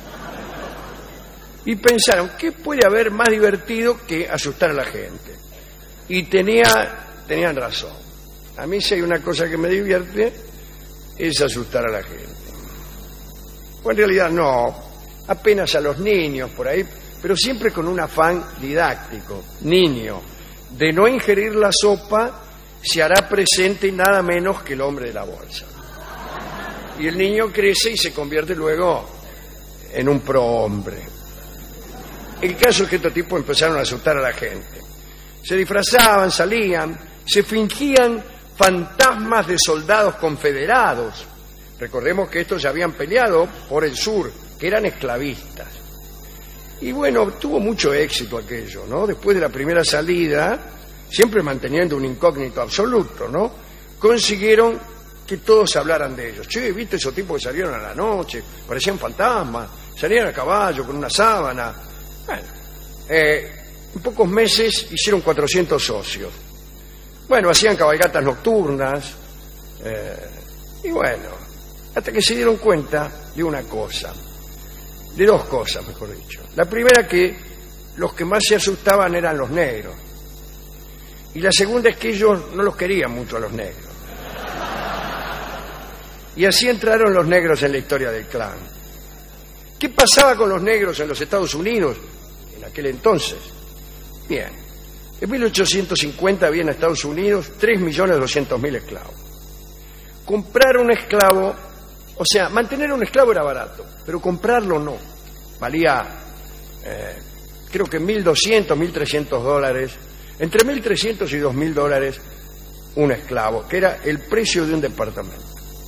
Y pensaron, ¿qué puede haber más divertido que asustar a la gente? Y tenían razón. A mí si hay una cosa que me divierte es asustar a la gente. Pues en realidad no, apenas a los niños por ahí, pero siempre con un afán didáctico. Niño, de no ingerir la sopa se hará presente nada menos que el hombre de la bolsa. Y el niño crece y se convierte luego en un prohombre. El caso es que estos tipos empezaron a asustar a la gente. Se disfrazaban, salían, se fingían fantasmas de soldados confederados. Recordemos que estos ya habían peleado por el sur, que eran esclavistas. Y bueno, tuvo mucho éxito aquello, ¿no? Después de la primera salida, siempre manteniendo un incógnito absoluto, ¿no? Consiguieron que todos hablaran de ellos. Che, ¿viste esos tipos que salieron a la noche? Parecían fantasmas, salían a caballo con una sábana. Bueno, en pocos meses hicieron 400 socios. Bueno, hacían cabalgatas nocturnas, y bueno, hasta que se dieron cuenta de una cosa, de 2 cosas, mejor dicho. La primera, que los que más se asustaban eran los negros, y la segunda es que ellos no los querían mucho a los negros. Y así entraron los negros en la historia del clan. ¿Qué pasaba con los negros en los Estados Unidos en aquel entonces? Bien, en 1850 había en Estados Unidos 3.200.000 esclavos. Comprar un esclavo, o sea, mantener un esclavo era barato, pero comprarlo no. Valía, creo que $1.200, $1.300, entre $1.300 y $2.000 un esclavo, que era el precio de un departamento.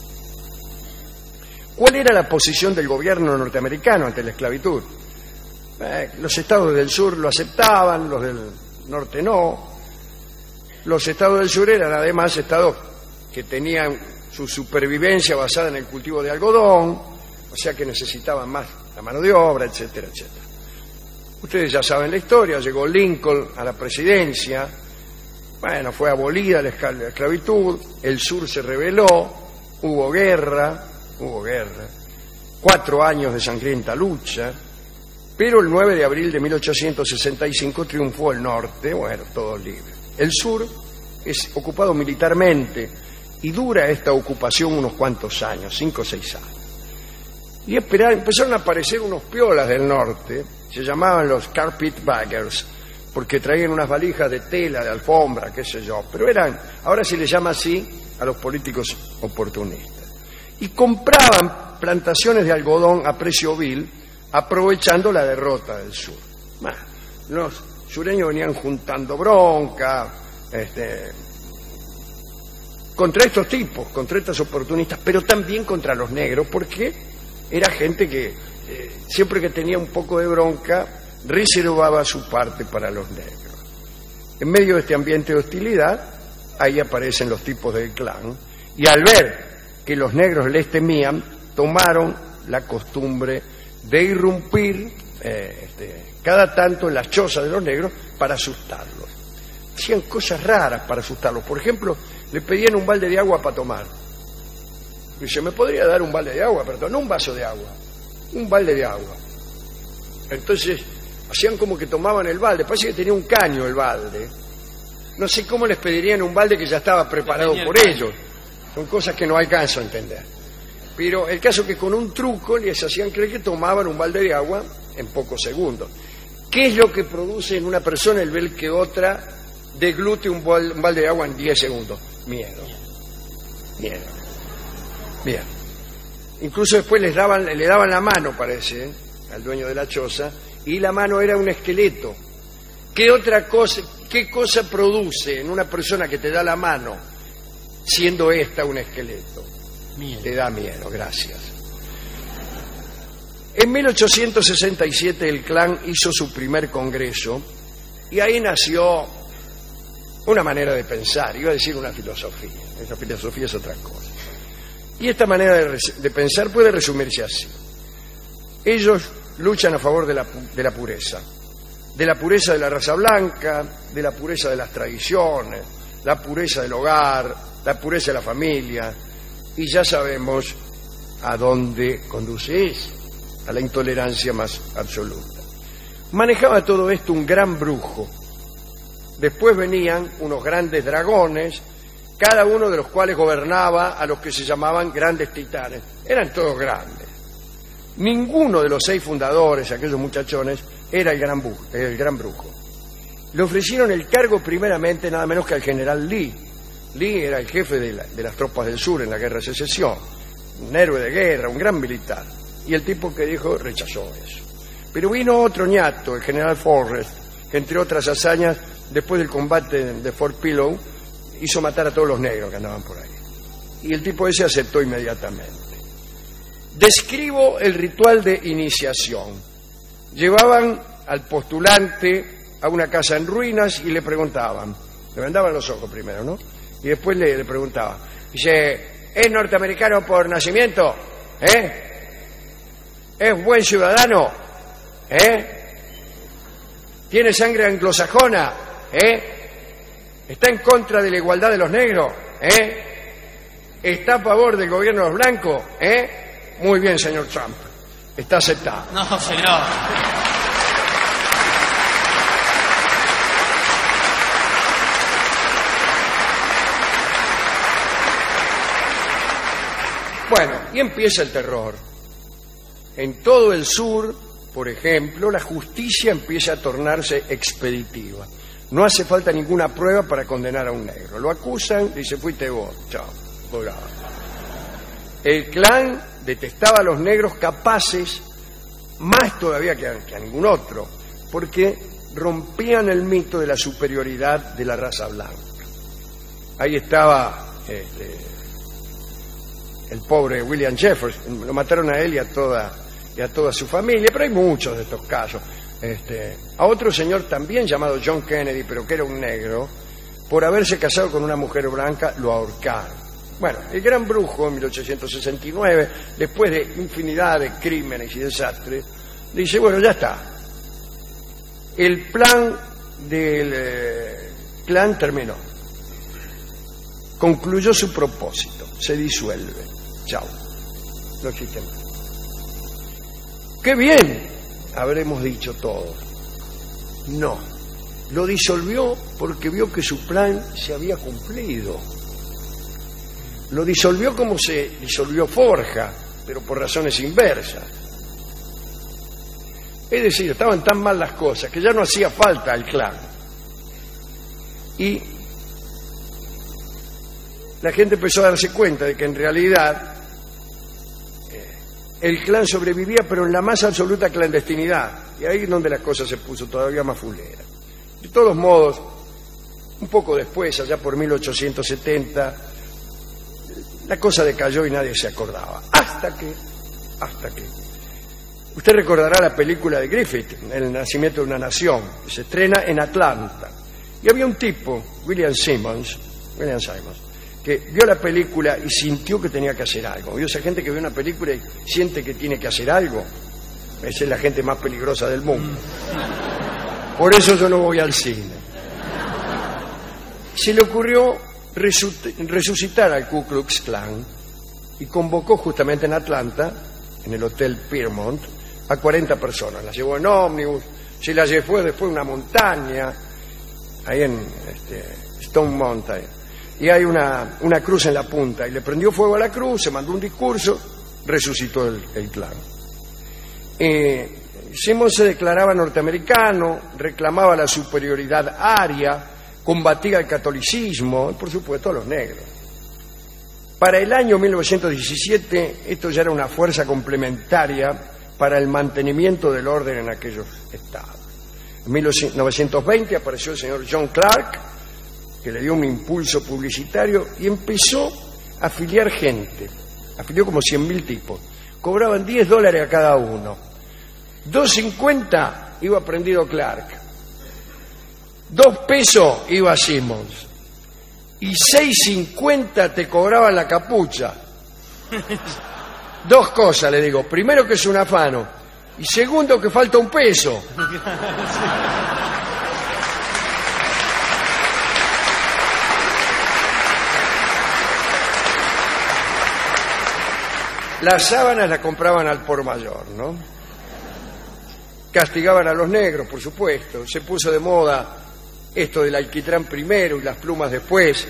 ¿Cuál era la posición del gobierno norteamericano ante la esclavitud? Los estados del sur lo aceptaban, los del norte no. Los estados del sur eran además estados que tenían su supervivencia basada en el cultivo de algodón, o sea que necesitaban más la mano de obra, etcétera, etcétera. Ustedes ya saben la historia, llegó Lincoln a la presidencia, bueno, fue abolida la esclavitud, el sur se rebeló, hubo guerra, 4 años de sangrienta lucha, pero el 9 de abril de 1865 triunfó el norte, bueno, todo libre. El sur es ocupado militarmente y dura esta ocupación unos cuantos años, 5 o 6 años. Y empezaron a aparecer unos piolas del norte, se llamaban los carpetbaggers, porque traían unas valijas de tela, de alfombra, qué sé yo, pero ahora se les llama así a los políticos oportunistas. Y compraban plantaciones de algodón a precio vil, aprovechando la derrota del sur. Los sureños venían juntando bronca, contra estos tipos, contra estos oportunistas, pero también contra los negros, porque era gente que siempre que tenía un poco de bronca reservaba su parte para los negros. En medio de este ambiente de hostilidad, ahí aparecen los tipos del clan, y al ver que los negros les temían, tomaron la costumbre de irrumpir cada tanto en las chozas de los negros para asustarlos. Hacían cosas raras para asustarlos. Por ejemplo, le pedían un balde de agua para tomar. Dice, ¿me podría dar un balde de agua? Perdón, no un vaso de agua, un balde de agua. Entonces, hacían como que tomaban el balde, parece que tenía un caño el balde. No sé cómo les pedirían un balde que ya estaba preparado por ellos. Son cosas que no alcanzo a entender. Pero el caso es que con un truco les hacían creer que tomaban un balde de agua en pocos segundos. ¿Qué es lo que produce en una persona el ver que otra deglute un balde de agua en 10 segundos? Miedo. Bien. Incluso después le daban la mano, parece, al dueño de la choza, y la mano era un esqueleto. ¿Qué cosa produce en una persona que te da la mano, siendo esta un esqueleto? Miedo. Te da miedo, gracias. En 1867 el clan hizo su primer congreso y ahí nació una manera de pensar, iba a decir una filosofía. Esa filosofía es otra cosa. Y esta manera de pensar puede resumirse así. Ellos luchan a favor de la pureza de la raza blanca, de la pureza de las tradiciones, la pureza del hogar, la pureza de la familia, y ya sabemos a dónde conduce eso, a la intolerancia más absoluta. Manejaba todo esto un gran brujo. Después venían unos grandes dragones, cada uno de los cuales gobernaba a los que se llamaban grandes titanes. Eran todos grandes. Ninguno de los 6 fundadores, aquellos muchachones, era el gran brujo. Le ofrecieron el cargo primeramente nada menos que al general Lee. Lee era el jefe de las tropas del sur en la Guerra de Secesión, un héroe de guerra, un gran militar. Y el tipo que dijo rechazó eso. Pero vino otro ñato, el general Forrest, que entre otras hazañas, después del combate de Fort Pillow, hizo matar a todos los negros que andaban por ahí. Y el tipo ese aceptó inmediatamente. Describo el ritual de iniciación. Llevaban al postulante a una casa en ruinas y le preguntaban, le vendaban los ojos primero, ¿no? Y después le preguntaban, dice, ¿es norteamericano por nacimiento? ¿Es buen ciudadano? ¿Tiene sangre anglosajona? ¿Está en contra de la igualdad de los negros? ¿Está a favor del gobierno de los blancos? Muy bien, señor Trump. Está aceptado. No, señor. Bueno, y empieza el terror. En todo el sur, por ejemplo, la justicia empieza a tornarse expeditiva. No hace falta ninguna prueba para condenar a un negro. Lo acusan, dice, fuiste vos. Chao. Colgado. El clan detestaba a los negros capaces, más todavía que a ningún otro, porque rompían el mito de la superioridad de la raza blanca. Ahí estaba el pobre William Jefferson, lo mataron a él y a toda su familia, pero hay muchos de estos casos. A otro señor también llamado John Kennedy, pero que era un negro, por haberse casado con una mujer blanca, lo ahorcaron. Bueno, el gran brujo en 1869, después de infinidad de crímenes y desastres, dice, bueno, ya está. El plan del clan terminó. Concluyó su propósito, se disuelve. Chao. No existe más. ¡Qué bien! Habremos dicho todos. No. Lo disolvió porque vio que su plan se había cumplido. Lo disolvió como se disolvió Forja, pero por razones inversas. Es decir, estaban tan mal las cosas que ya no hacía falta el clan. Y la gente empezó a darse cuenta de que en realidad el clan sobrevivía, pero en la más absoluta clandestinidad. Y ahí es donde la cosa se puso todavía más fulera. De todos modos, un poco después, allá por 1870, la cosa decayó y nadie se acordaba. Hasta que... Usted recordará la película de Griffith, El nacimiento de una nación, que se estrena en Atlanta. Y había un tipo, William Simmons, que vio la película y sintió que tenía que hacer algo. ¿Vio esa gente que ve una película y siente que tiene que hacer algo? Esa es la gente más peligrosa del mundo. Por eso yo no voy al cine. Se le ocurrió resucitar al Ku Klux Klan y convocó justamente en Atlanta, en el Hotel Piermont, a 40 personas. Las llevó en ómnibus, se las llevó después a una montaña, ahí en Stone Mountain, y hay una cruz en la punta, y le prendió fuego a la cruz, se mandó un discurso, resucitó el Klan. Simmons se declaraba norteamericano, reclamaba la superioridad aria, combatía el catolicismo y por supuesto a los negros. Para el año 1917 esto ya era una fuerza complementaria para el mantenimiento del orden en aquellos estados. En 1920 apareció el señor John Clark, que le dio un impulso publicitario y empezó a afiliar gente. Afilió como 100.000 tipos. Cobraban $10 a cada uno. $2.50 iba prendido Clark. $2 iba Simmons. Y $6.50 te cobraban la capucha. Dos cosas le digo. Primero, que es un afano. Y segundo, que falta un peso. Las sábanas las compraban al por mayor, ¿no? Castigaban a los negros, por supuesto. Se puso de moda esto del alquitrán primero y las plumas después.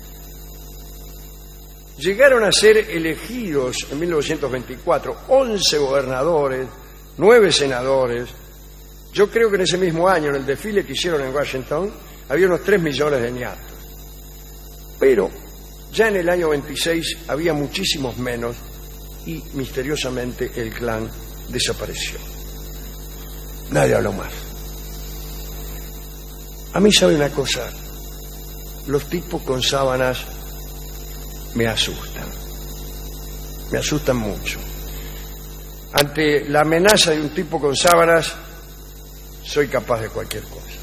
Llegaron a ser elegidos en 1924 11 gobernadores, 9 senadores. Yo creo que en ese mismo año, en el desfile que hicieron en Washington, había unos 3 millones de niatos. Pero ya en el año 26 había muchísimos menos y misteriosamente el Klan desapareció. Nadie habló más. A mí, ¿sabe una cosa? Los tipos con sábanas me asustan. Me asustan mucho. Ante la amenaza de un tipo con sábanas, soy capaz de cualquier cosa.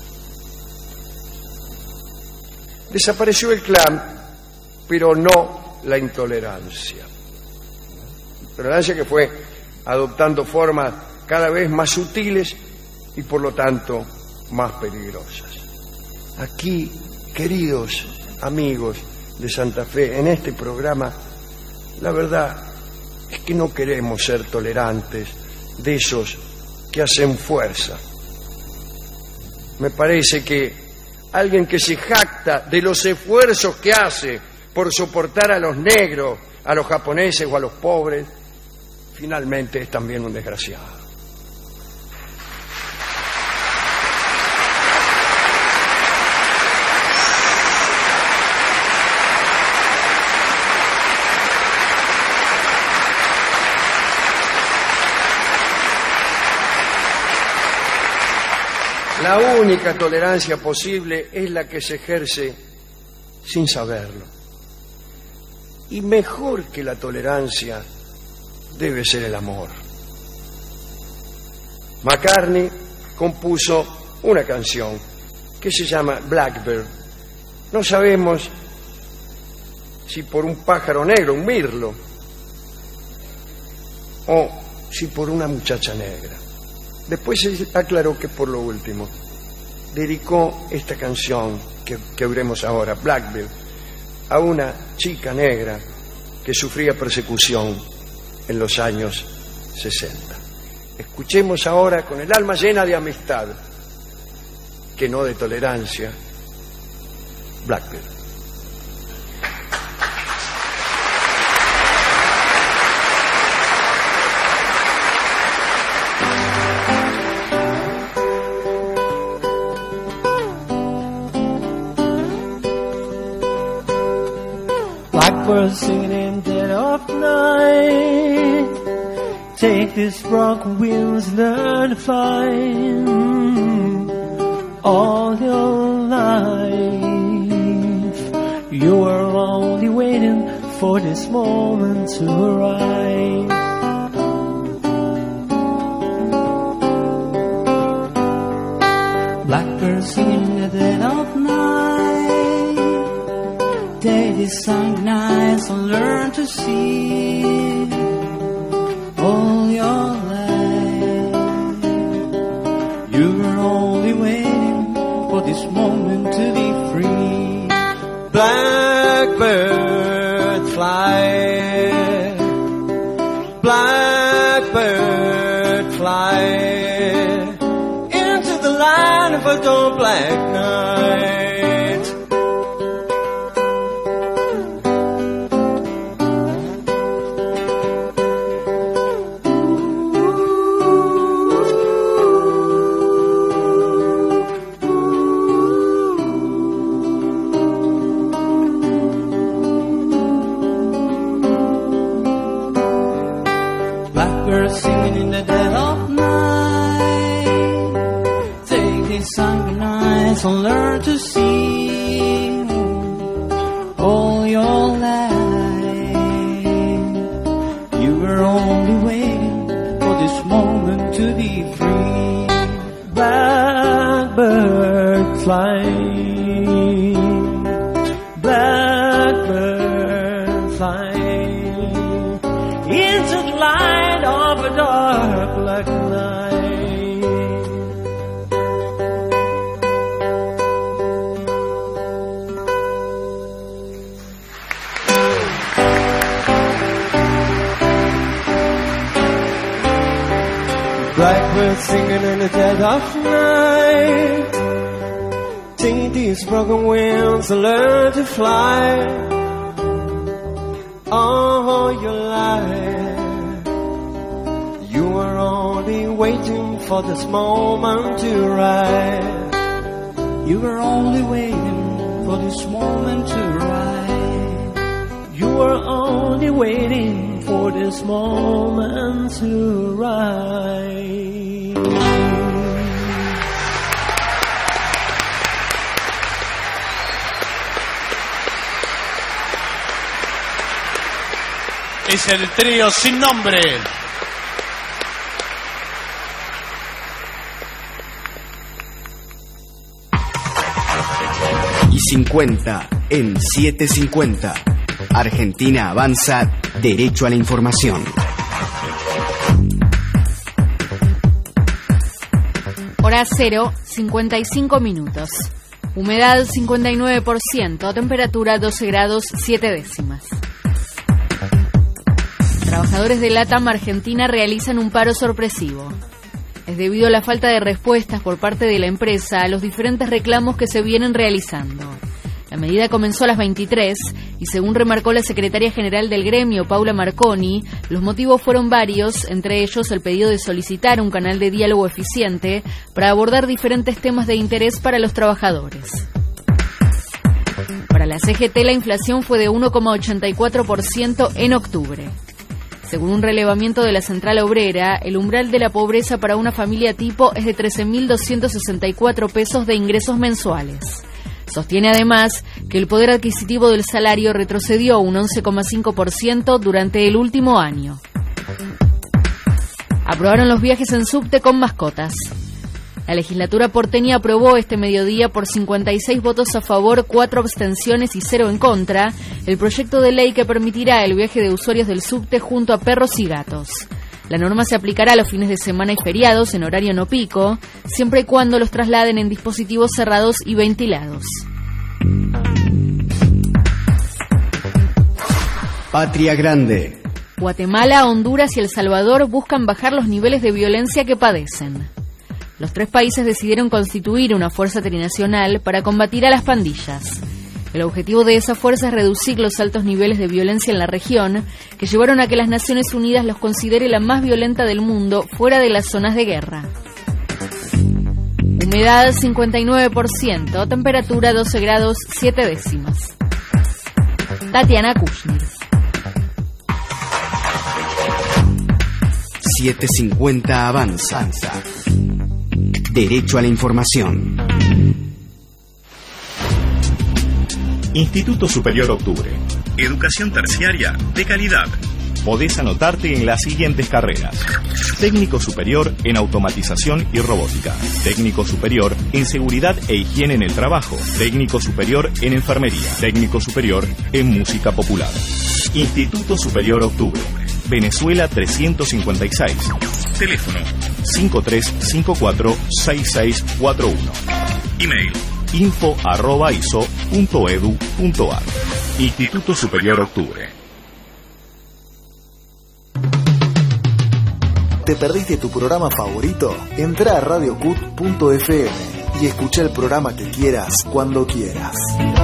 Desapareció el Klan, pero no la intolerancia. Intolerancia que fue adoptando formas cada vez más sutiles y por lo tanto más peligrosas. Aquí, queridos amigos de Santa Fe, en este programa, la verdad es que no queremos ser tolerantes de esos que hacen fuerza. Me parece que alguien que se jacta de los esfuerzos que hace por soportar a los negros, a los japoneses o a los pobres, finalmente es también un desgraciado. La única tolerancia posible es la que se ejerce sin saberlo. Y mejor que la tolerancia debe ser el amor. McCartney compuso una canción que se llama Blackbird. No sabemos si por un pájaro negro, un mirlo, o si por una muchacha negra. Después se aclaró que por lo último. Dedicó esta canción que oiremos ahora, Blackbird, a una chica negra que sufría persecución en los años 60. Escuchemos ahora, con el alma llena de amistad, que no de tolerancia, Blackbird. Blackbird singing in the dead of night. Take these broken wings, learn to fly. All your life, you were only waiting for this moment to arrive. Blackbird singing in the dead of night. Take these song nights and learn to see. All your life, you were only waiting for this moment to be free. Blackbird fly, blackbird fly into the light of a dull black night. Singing in the dead of night. Take these sunken nights and learn to sing. All your life, you were only waiting for this moment to be free. Blackbird fly, blackbird fly into the light of a dark black night. Blackbird singing in the dead of night. Take these broken wings and learn to fly. All your life, you were only waiting for this moment to arrive. You were only waiting for this moment to arrive. You were only waiting for this moment to arrive. Es el trío Sin Nombre. Y 50 en 750. Argentina avanza derecho a la información. Hora 0, 55 minutos. Humedad 59%, temperatura 12 grados 7 décimas. Trabajadores de LATAM Argentina realizan un paro sorpresivo. Es debido a la falta de respuestas por parte de la empresa a los diferentes reclamos que se vienen realizando. La medida comenzó a las 23 y, según remarcó la secretaria general del gremio, Paula Marconi, los motivos fueron varios, entre ellos el pedido de solicitar un canal de diálogo eficiente para abordar diferentes temas de interés para los trabajadores. Para la CGT, la inflación fue de 1,84% en octubre. Según un relevamiento de la Central Obrera, el umbral de la pobreza para una familia tipo es de 13.264 pesos de ingresos mensuales. Sostiene además que el poder adquisitivo del salario retrocedió un 11,5% durante el último año. Aprobaron los viajes en subte con mascotas. La legislatura porteña aprobó este mediodía por 56 votos a favor, 4 abstenciones y 0 en contra, el proyecto de ley que permitirá el viaje de usuarios del subte junto a perros y gatos. La norma se aplicará a los fines de semana y feriados en horario no pico, siempre y cuando los trasladen en dispositivos cerrados y ventilados. Patria Grande. Guatemala, Honduras y El Salvador buscan bajar los niveles de violencia que padecen. Los 3 países decidieron constituir una fuerza trinacional para combatir a las pandillas. El objetivo de esa fuerza es reducir los altos niveles de violencia en la región, que llevaron a que las Naciones Unidas los considere la más violenta del mundo fuera de las zonas de guerra. Humedad 59%, temperatura 12 grados 7 décimas. Tatiana Kuznits. 750 Avanza. Derecho a la información. Instituto Superior Octubre. Educación terciaria de calidad. Podés anotarte en las siguientes carreras: técnico superior en automatización y robótica, técnico superior en seguridad e higiene en el trabajo, técnico superior en enfermería, técnico superior en música popular. Instituto Superior Octubre, Venezuela 356. Teléfono 5354-6641. Email info@iso.edu.ar. Instituto Superior Octubre. ¿Te perdiste tu programa favorito? Entrá a radiocut.fm y escucha el programa que quieras, cuando quieras.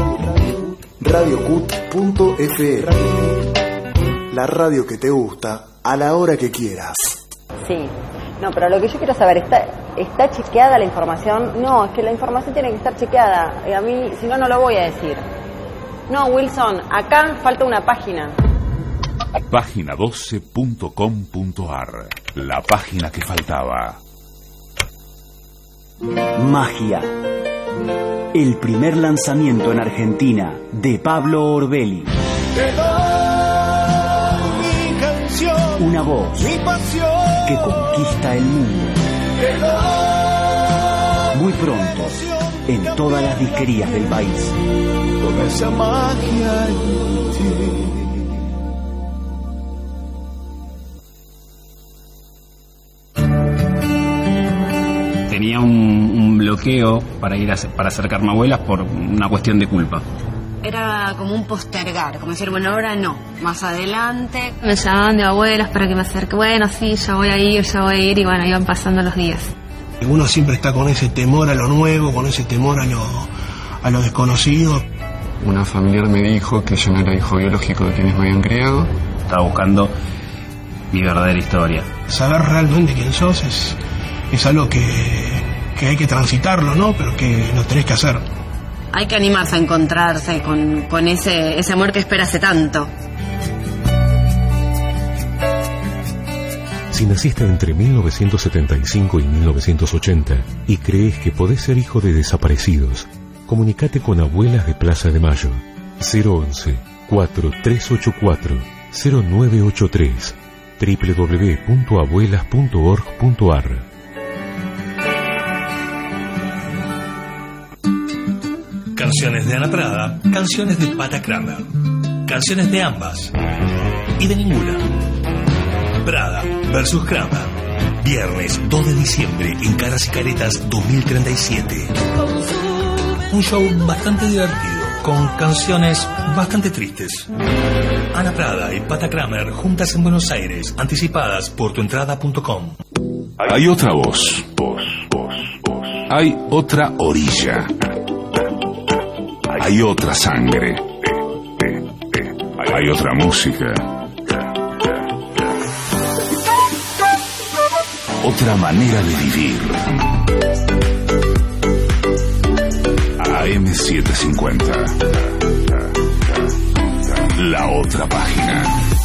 radiocut.fm. La radio que te gusta, a la hora que quieras. Sí. No, pero lo que yo quiero saber, ¿está chequeada la información? No, es que la información tiene que estar chequeada. A mí, si no, no lo voy a decir. No, Wilson, acá falta una página. Página12.com.ar. La página que faltaba. Magia. El primer lanzamiento en Argentina de Pablo Orbelli. Una voz que conquista el mundo. Muy pronto, en todas las disquerías del país. Con esa magia en ti. Tenía un bloqueo para acercarme a abuelas por una cuestión de culpa. Era como un postergar, como decir, bueno, ahora no, más adelante. Me llamaban de abuelas para que me acerque, bueno, sí, ya voy a ir, y bueno, iban pasando los días. Uno siempre está con ese temor a lo nuevo, con ese temor a lo desconocido. Una familiar me dijo que yo no era hijo biológico de quienes me habían criado. Estaba buscando mi verdadera historia. Saber realmente quién sos es algo que hay que transitarlo, ¿no? Pero que lo tenés que hacer. Hay que animarse a encontrarse con ese amor que espera hace tanto. Si naciste entre 1975 y 1980 y crees que podés ser hijo de desaparecidos, comunicate con Abuelas de Plaza de Mayo. 011-4384-0983 www.abuelas.org.ar. Canciones de Ana Prada, canciones de Pata Kramer, canciones de ambas y de ninguna. Prada versus Kramer, viernes 2 de diciembre en Caras y Caretas 2037. Un show bastante divertido, con canciones bastante tristes. Ana Prada y Pata Kramer juntas en Buenos Aires, anticipadas por tuentrada.com. Hay otra voz. Hay otra orilla. Hay otra sangre. Hay otra música. Otra manera de vivir. AM750. La otra página.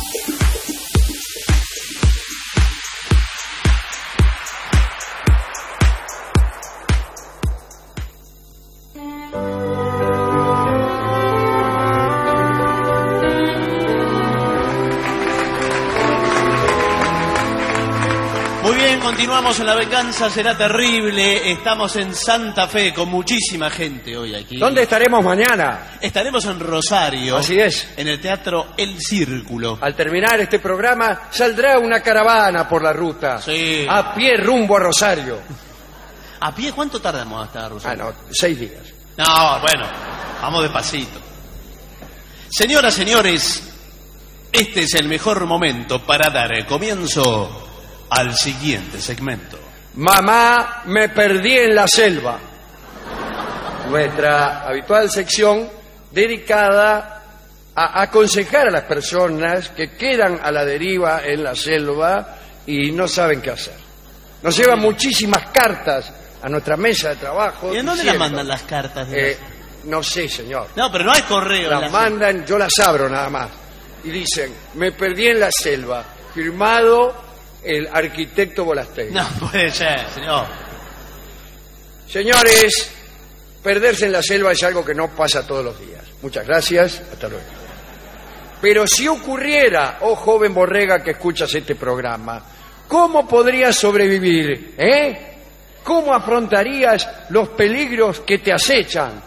Continuamos en La Venganza Será Terrible. Estamos en Santa Fe con muchísima gente hoy aquí. ¿Dónde estaremos mañana? Estaremos en Rosario. Así es. En el Teatro El Círculo. Al terminar este programa saldrá una caravana por la ruta. Sí. A pie rumbo a Rosario. ¿A pie cuánto tardamos hasta Rosario? 6 días. No, bueno, vamos despacito. Señoras, señores, este es el mejor momento para dar el comienzo al siguiente segmento. Mamá, me perdí en la selva. Nuestra habitual sección dedicada a aconsejar a las personas que quedan a la deriva en la selva y no saben qué hacer. Nos llevan muchísimas cartas a nuestra mesa de trabajo. ¿Y en dónde las mandan las cartas? No sé, señor. No, pero no hay correo. Las mandan, yo las abro nada más. Y dicen, me perdí en la selva. Firmado el arquitecto Bolasteguy. No puede ser, señor. Señores, perderse en la selva es algo que no pasa todos los días. Muchas gracias, hasta luego. Pero si ocurriera, oh joven borrega que escuchas este programa, ¿cómo podrías sobrevivir? ¿Cómo afrontarías los peligros que te acechan?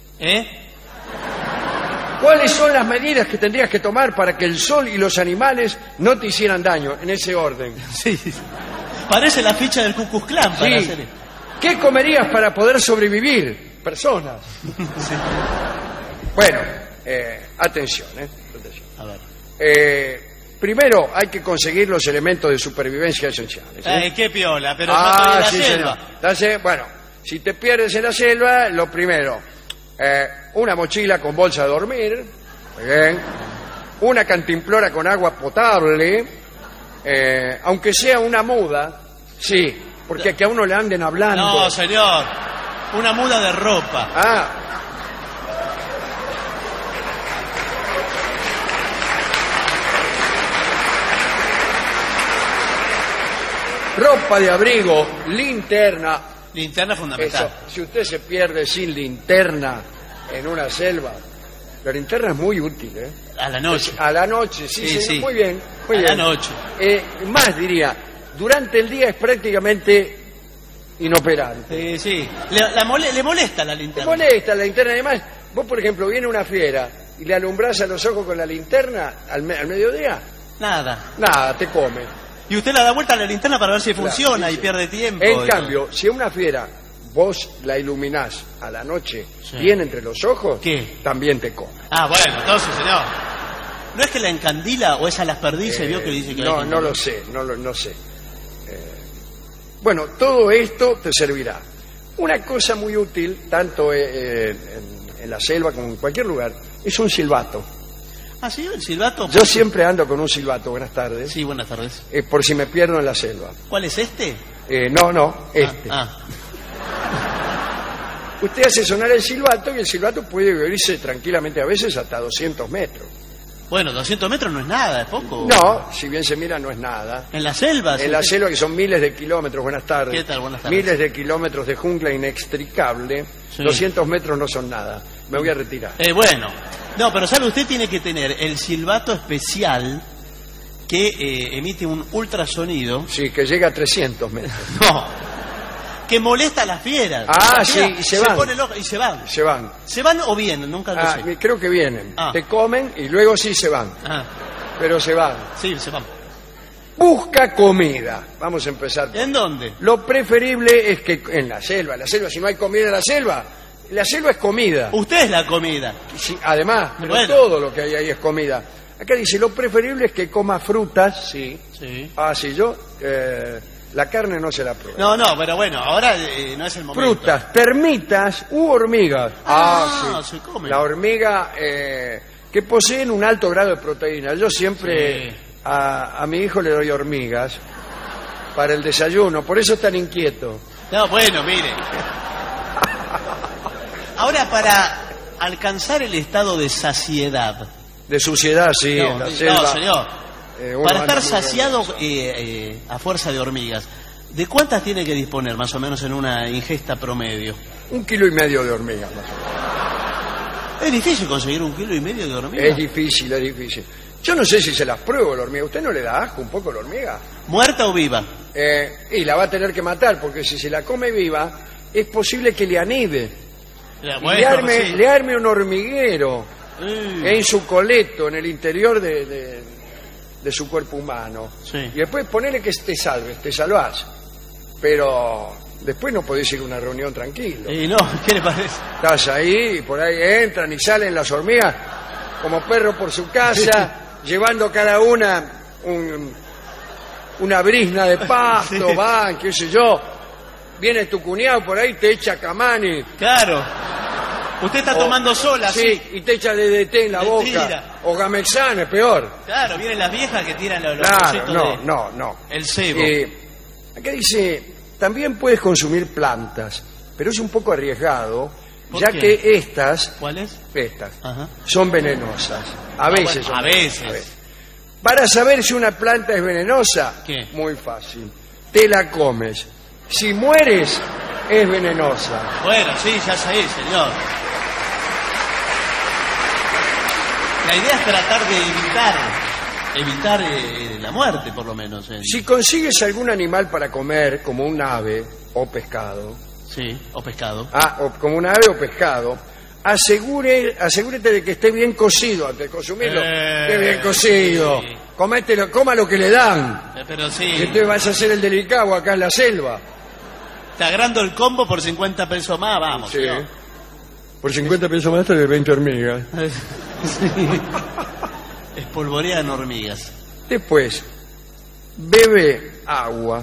¿Cuáles son las medidas que tendrías que tomar para que el sol y los animales no te hicieran daño? En ese orden. Sí. Parece la ficha del Ku Klux Klan para hacer... ¿Qué comerías para poder sobrevivir? Personas. Sí. Bueno, atención. A ver. Primero hay que conseguir los elementos de supervivencia esenciales. Qué piola, pero no estoy en la selva. Entonces, bueno, si te pierdes en la selva, lo primero, una mochila con bolsa de dormir, muy bien, una cantimplora con agua potable, aunque sea una muda, sí, porque que a uno le anden hablando. No, señor, una muda de ropa. Ropa de abrigo, linterna. Linterna fundamental. Eso, si usted se pierde sin linterna en una selva, la linterna es muy útil, A la noche. A la noche, sí. Muy bien. La noche. Más diría, durante el día es prácticamente inoperante. Sí. Le molesta la linterna. Le molesta la linterna. Además, vos, por ejemplo, viene una fiera y le alumbrás a los ojos con la linterna al mediodía. Nada, te come. Y usted le da vuelta a la linterna para ver si funciona y pierde tiempo. En cambio, si a una fiera vos la iluminás a la noche bien entre los ojos, también te come. Bueno, entonces, señor. ¿No es que la encandila o es a las perdices? ¿Vio que dice que no lo sé, no sé. Bueno, todo esto te servirá. Una cosa muy útil, tanto en la selva como en cualquier lugar, es un silbato. ¿Sí? ¿El silbato? Yo siempre ando con un silbato. Buenas tardes. Sí, buenas tardes. Por si me pierdo en la selva. ¿Cuál es este? No, este. Usted hace sonar el silbato y el silbato puede oírse tranquilamente a veces hasta 200 metros. Bueno, 200 metros no es nada, es poco. No, si bien se mira, no es nada. ¿En la selva? En la selva, que son miles de kilómetros. Buenas tardes. ¿Qué tal? Buenas tardes. Miles de kilómetros de jungla inextricable. 200 metros no son nada. Me voy a retirar. Bueno. No, pero sabe, usted tiene que tener el silbato especial que emite un ultrasonido. Sí, que llega a 300 metros. No, que molesta a las fieras. Sí, y se van. Se pone loca y se van. ¿Se van o vienen? Nunca lo sé. Creo que vienen. Te comen y luego sí se van. Pero se van. Sí, se van. Busca comida. Vamos a empezar. ¿En dónde? Lo preferible es que en la selva, si no hay comida en la selva es comida. Usted es la comida. Sí, además, pero todo lo que hay ahí es comida. Acá dice, lo preferible es que coma frutas. Sí. Yo la carne no se la pruebo. No, pero bueno, ahora no es el momento. Frutas, termitas u hormigas. Se come. La hormiga que poseen un alto grado de proteína. Yo siempre a mi hijo le doy hormigas para el desayuno, por eso es tan inquieto. No, bueno, mire. Ahora, para alcanzar el estado de saciedad. De suciedad, sí, en la selva. No, señor. Para estar saciado a fuerza de hormigas, ¿de cuántas tiene que disponer más o menos en una ingesta promedio? 1,5 kilos de hormigas, más o menos. ¿Es difícil conseguir 1,5 kilos de hormigas? Es difícil. Yo no sé si se las pruebo la hormiga. ¿Usted no le da asco un poco la hormiga? ¿Muerta o viva? Y la va a tener que matar, porque si se la come viva, es posible que le anide. Le arme un hormiguero en su coleto, en el interior de su cuerpo humano. Y después ponele que te salvás. Pero después no podés ir a una reunión tranquilo. No, ¿qué le parece? Estás ahí, y por ahí entran y salen las hormigas como perro por su casa, llevando cada una una brizna de pasto, van, qué sé yo. Viene tu cuñado por ahí, te echa camani. Claro. Usted está tomando sola. Sí, y te echa DDT en la boca. Tira. O Gamexan, es peor. Claro, vienen las viejas que tiran los no. El cebo. Acá dice, también puedes consumir plantas, pero es un poco arriesgado ¿Por ya qué? que estas, ¿Cuáles? estas, Ajá. son venenosas. A veces bueno, son a venenosas, veces. Para saber si una planta es venenosa, ¿Qué? muy fácil. Te la comes. Si mueres, es venenosa. Bueno, sí, ya sé, señor. La idea es tratar de evitar la muerte, por lo menos. Si consigues algún animal para comer, como un ave o pescado, Sí, o pescado. o como un ave o pescado, asegúrate de que esté bien cocido antes de consumirlo. Esté bien cocido. Sí. Comételo, coma lo que le dan. Pero sí, Que te vas a hacer el delicado acá en la selva. te agrando el combo por 50 pesos más, vamos. Sí. señor. Por 50 pesos más de 20 hormigas. Sí. Espolvorean hormigas. Después, bebe agua.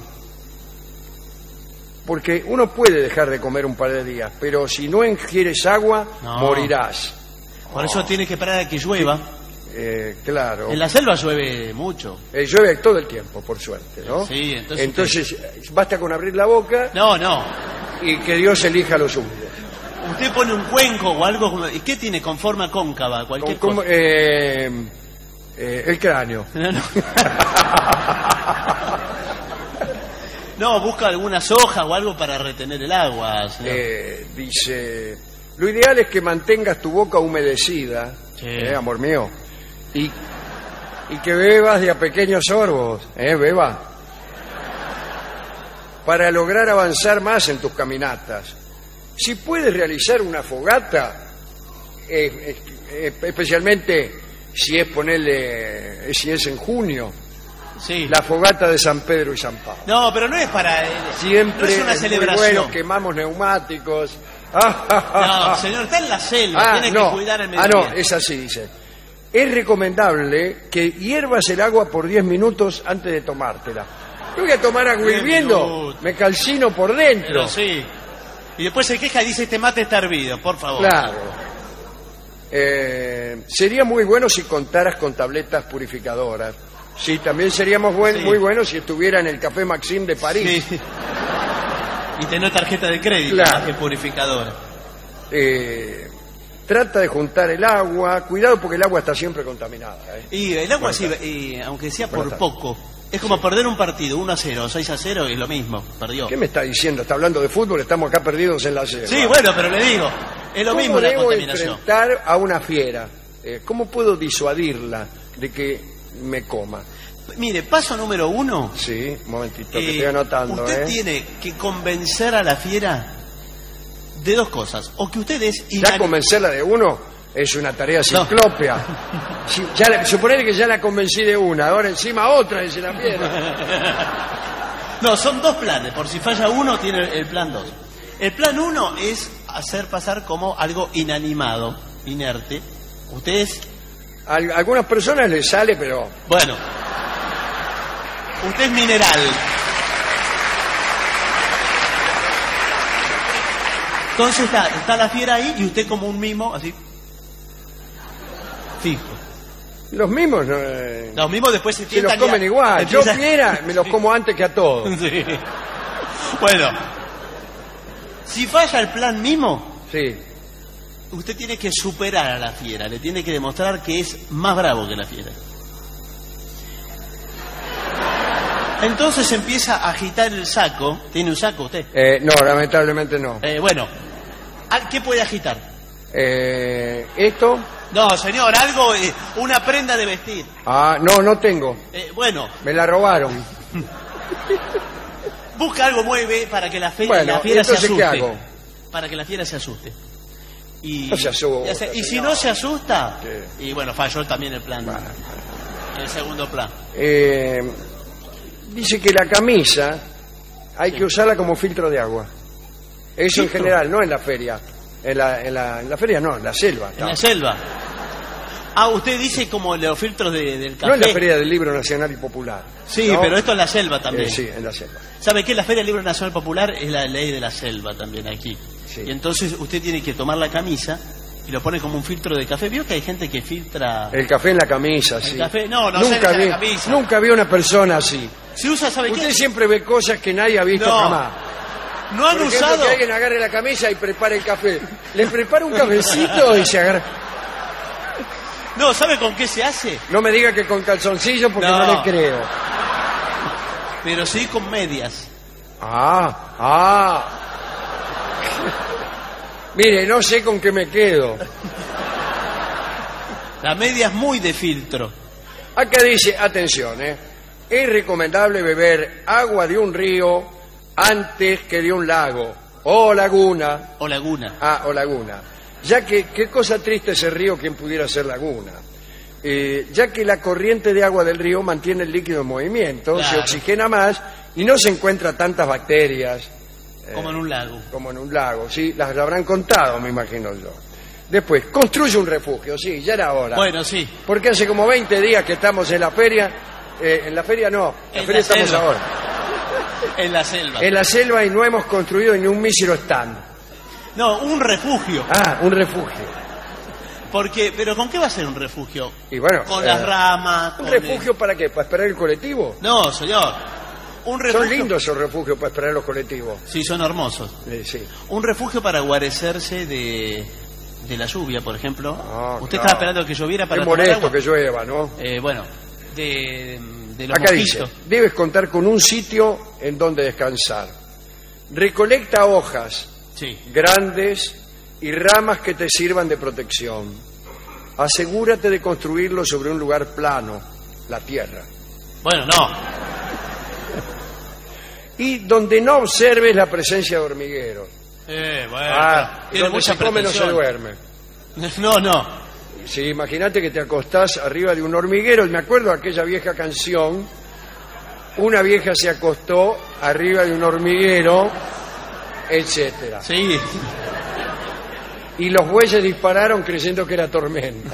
Porque uno puede dejar de comer un par de días, pero si no ingieres agua, No. morirás. Por eso tienes que esperar a que llueva. Claro. En la selva llueve mucho. Llueve todo el tiempo, por suerte, ¿no? Sí, entonces basta con abrir la boca No. y que Dios elija los húmedos. Usted pone un cuenco o algo como... ¿Y qué tiene con forma cóncava? Cualquier cosa. El cráneo. No. No, busca algunas hojas o algo para retener el agua, señor. Dice, lo ideal es que mantengas tu boca humedecida, Sí. amor mío, y que bebas de a pequeños sorbos, beba, para lograr avanzar más en tus caminatas. Si puedes realizar una fogata, especialmente si es en junio, Sí. la fogata de San Pedro y San Pablo. No, pero no es para... Siempre no es una muy celebración. bueno, quemamos neumáticos. No, señor, está en la selva, tiene que cuidar el medio ambiente. Es así, dice. Es recomendable que hiervas el agua por 10 minutos antes de tomártela. Yo voy a tomar agua 10 hirviendo, minutos. me calcino por dentro. Pero sí. Y después se queja y dice, este mate está hervido, por favor. Claro. Sería muy bueno si contaras con tabletas purificadoras. Sí, también seríamos muy buenos si estuviera en el Café Maxim de París. Sí. Y tener tarjeta de crédito, Claro. más que purificadora. Trata de juntar el agua. Cuidado porque el agua está siempre contaminada. Y el agua, Bueno, sí, aunque sea Bueno, por está. poco, es como perder un partido, 1-0, 6-0, es lo mismo, perdió. ¿Qué me está diciendo? ¿Está hablando de fútbol? Estamos acá perdidos en la selva. Sí, bueno, pero le digo, es lo mismo ¿Cómo la debo contaminación. enfrentar a una fiera? ¿Cómo puedo disuadirla de que me coma? Mire, paso número 1. Sí, un momentito, que estoy anotando. Usted tiene que convencer a la fiera de dos cosas. O que usted es... Ya convencerla de uno es una tarea ciclópea. Suponete que ya la convencí de una, ahora encima otra, dice la fiera. No, son dos planes. Por si falla uno, tiene el plan 2. El plan 1 es hacer pasar como algo inanimado, inerte. Usted es... A algunas personas les sale, pero... Bueno, usted es mineral. Entonces está la fiera ahí y usted como un mimo, así, fijo. Los mimos Los mimos después se los tientan comen y- igual. Yo empieza- fiera me los como antes que a todos. Sí. Bueno, si falla el plan mimo, Sí. usted tiene que superar a la fiera, le tiene que demostrar que es más bravo que la fiera. Entonces empieza a agitar el saco. ¿Tiene un saco usted? No, lamentablemente no. Bueno, ¿qué puede agitar? ¿Esto? No, señor, algo, una prenda de vestir. No tengo. Bueno, Me la robaron. busca algo, mueve para que la fiera Bueno, se asuste. entonces, ¿qué hago? Para que la fiera se asuste. Y, No se asusta, y si señor. no se asusta, y bueno, falló también el plan. El segundo plan. Dice que la camisa hay que usarla como filtro de agua. Eso en ¿Filtro? general, no en la feria. En la feria no, en la selva. En la selva. Usted dice como los filtros del café. No en la Feria del Libro Nacional y Popular. Sí, ¿no? pero esto en la selva también. Sí, en la selva. ¿Sabe qué? La Feria del Libro Nacional Popular es la ley de la selva también aquí. Y entonces usted tiene que tomar la camisa y lo pone como un filtro de café. ¿Vio que hay gente que filtra El café en la camisa, sí. café? No nunca sale de vi, la camisa. Nunca vi una persona así. Se usa, ¿sabe Usted qué? siempre ve cosas que nadie ha visto No. jamás. ¿No han Por ejemplo, usado? que alguien agarre la camisa y prepare el café. Le prepara un cafecito y se agarra. No, ¿sabe con qué se hace? No me diga que con calzoncillo porque no le creo. Pero sí con medias. Mire, no sé con qué me quedo. La media es muy de filtro. Acá dice, atención, es recomendable beber agua de un río antes que de un lago o laguna. O laguna. O laguna. Ya que, qué cosa triste ese río, quien pudiera ser laguna. Ya que la corriente de agua del río mantiene el líquido en movimiento, Claro. se oxigena más y no se encuentra tantas bacterias. Como en un lago. Como en un lago, sí, las habrán contado, me imagino yo. Después, construye un refugio, sí, ya era hora. Bueno, sí. Porque hace como 20 días que estamos en la feria. En la feria no, en la feria estamos selva. ahora. En la selva. En la selva y no hemos construido ni un mísero stand. No, un refugio. Un refugio. Porque, ¿pero con qué va a ser un refugio? Y bueno, Con las ramas. ¿Un con refugio para qué? ¿Para esperar el colectivo? No, señor. Un refugio. Son lindos esos refugios para esperar los colectivos. Sí, son hermosos. Sí. Un refugio para guarecerse de la lluvia, por ejemplo. Usted claro. estaba esperando que lloviera para Es tomar molesto agua. que llueva, ¿no? Bueno, de los Acá mosquitos. dice, debes contar con un sitio en donde descansar. Recolecta hojas grandes y ramas que te sirvan de protección. Asegúrate de construirlo sobre un lugar plano, la tierra. Bueno, no. Y donde no observes la presencia de hormigueros. Bueno. Tiene donde mucha se come no se pretensión. duerme. No. Sí, imagínate que te acostás arriba de un hormiguero. Me acuerdo de aquella vieja canción. Una vieja se acostó arriba de un hormiguero, etcétera. Sí. Y los bueyes dispararon creyendo que era tormenta.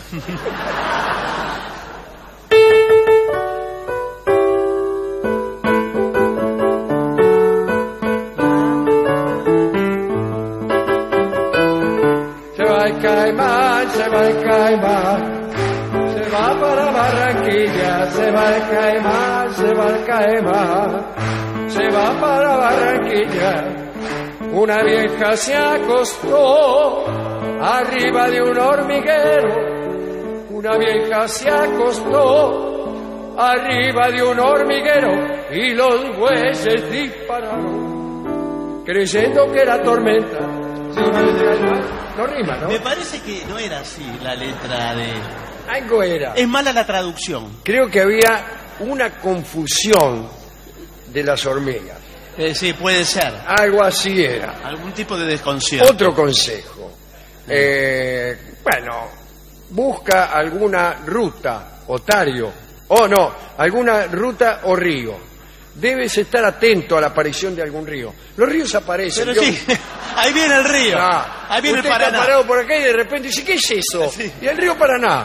Se va el caimán, se va el caimán, se va para Barranquilla, se va el caimán, se va el caimán, se va para Barranquilla. Una vieja se acostó arriba de un hormiguero. Una vieja se acostó arriba de un hormiguero y los bueyes dispararon creyendo que era tormenta. No rima, ¿no? Me parece que no era así la letra de... Algo era. Es mala la traducción. Creo que había una confusión de las hormigas. Sí, puede ser. Algo así era. Algún tipo de desconcierto. Otro consejo. Bueno, busca alguna ruta, otario, alguna ruta o río. Debes estar atento a la aparición de algún río. Los ríos aparecen. Pero sí, ahí viene el río. Ahí viene el Usted Paraná. está parado por acá y de repente dice, ¿qué es eso? Sí. Y el río Paraná.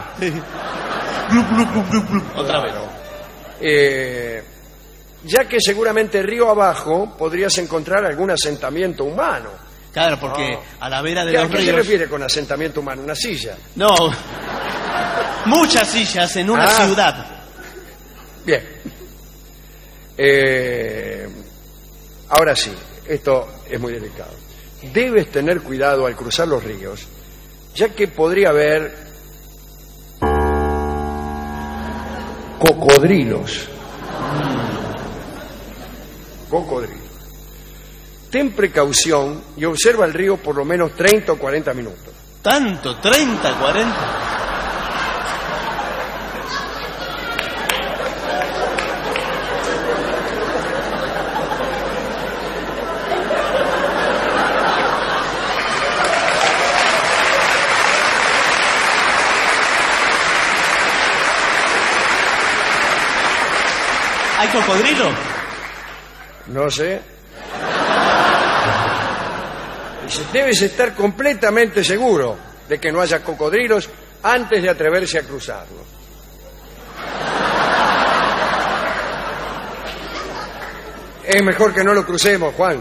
Otra vez. Ya que seguramente río abajo podrías encontrar algún asentamiento humano. Claro, porque a la vera de los ¿A qué se ríos... refiere con asentamiento humano? ¿Una silla? No, muchas sillas en una ciudad. Bien. Ahora sí, esto es muy delicado. Debes tener cuidado al cruzar los ríos, ya que podría haber cocodrilos. Cocodrilos. Ten precaución y observa el río por lo menos 30 o 40 minutos. ¿Tanto? ¿30, 40? ¿Hay cocodrilo? No sé. Dice, debes estar completamente seguro de que no haya cocodrilos antes de atreverse a cruzarlo. Es mejor que no lo crucemos, Juan.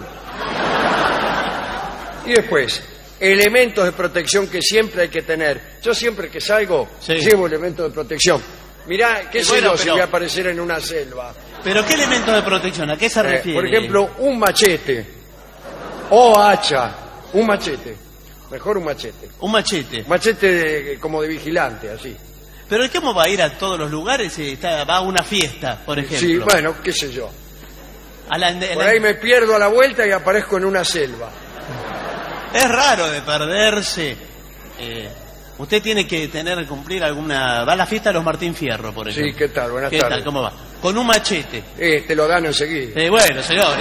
Y después, elementos de protección que siempre hay que tener. Yo siempre que salgo, llevo elementos de protección. Mirá, qué sé yo si voy a aparecer en una selva. ¿Pero qué elementos de protección? ¿A qué se refiere? Por ejemplo, un machete. o hacha, un machete. Mejor un machete. Un machete. Machete como de vigilante, así. Pero ¿cómo va a ir a todos los lugares? Va a una fiesta, por ejemplo. Sí, bueno, qué sé yo. Por ahí me pierdo a la vuelta y aparezco en una selva. Es raro de perderse. Usted tiene que cumplir alguna... Va a la fiesta de los Martín Fierro, por ejemplo. Sí, ¿qué tal? Buenas tardes. ¿Qué tal? ¿Cómo va? Con un machete. Te lo dan enseguida. Bueno, señor.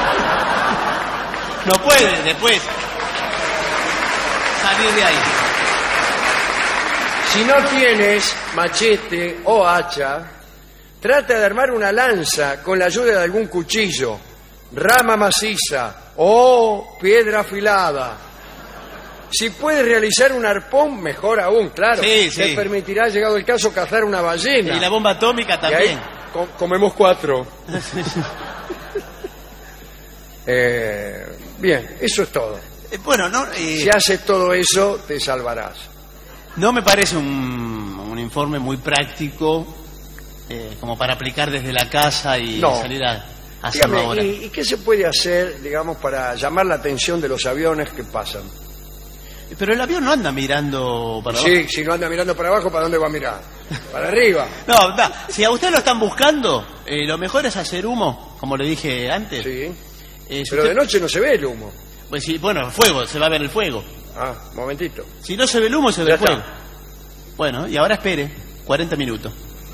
No puede después salir de ahí. Si no tienes machete o hacha, trata de armar una lanza con la ayuda de algún cuchillo, rama maciza o piedra afilada. Si puedes realizar un arpón, mejor aún, claro. Sí, Te permitirá, llegado el caso, cazar una ballena. Y la bomba atómica también. Y ahí comemos 4. Bien, eso es todo. Bueno, no. Si haces todo eso, te salvarás. No me parece un informe muy práctico como para aplicar desde la casa y salir a hacerlo ahora. ¿Y qué se puede hacer, digamos, para llamar la atención de los aviones que pasan? Pero el avión no anda mirando para abajo. Sí, si no anda mirando para abajo, ¿para dónde va a mirar? Para arriba. No, si a usted lo están buscando, lo mejor es hacer humo, como le dije antes. Sí. Pero de noche no se ve el humo. Pues sí, bueno, el fuego, se va a ver el fuego. Momentito. Si no se ve el humo, se ve el fuego. Bueno, y ahora espere 40 minutos.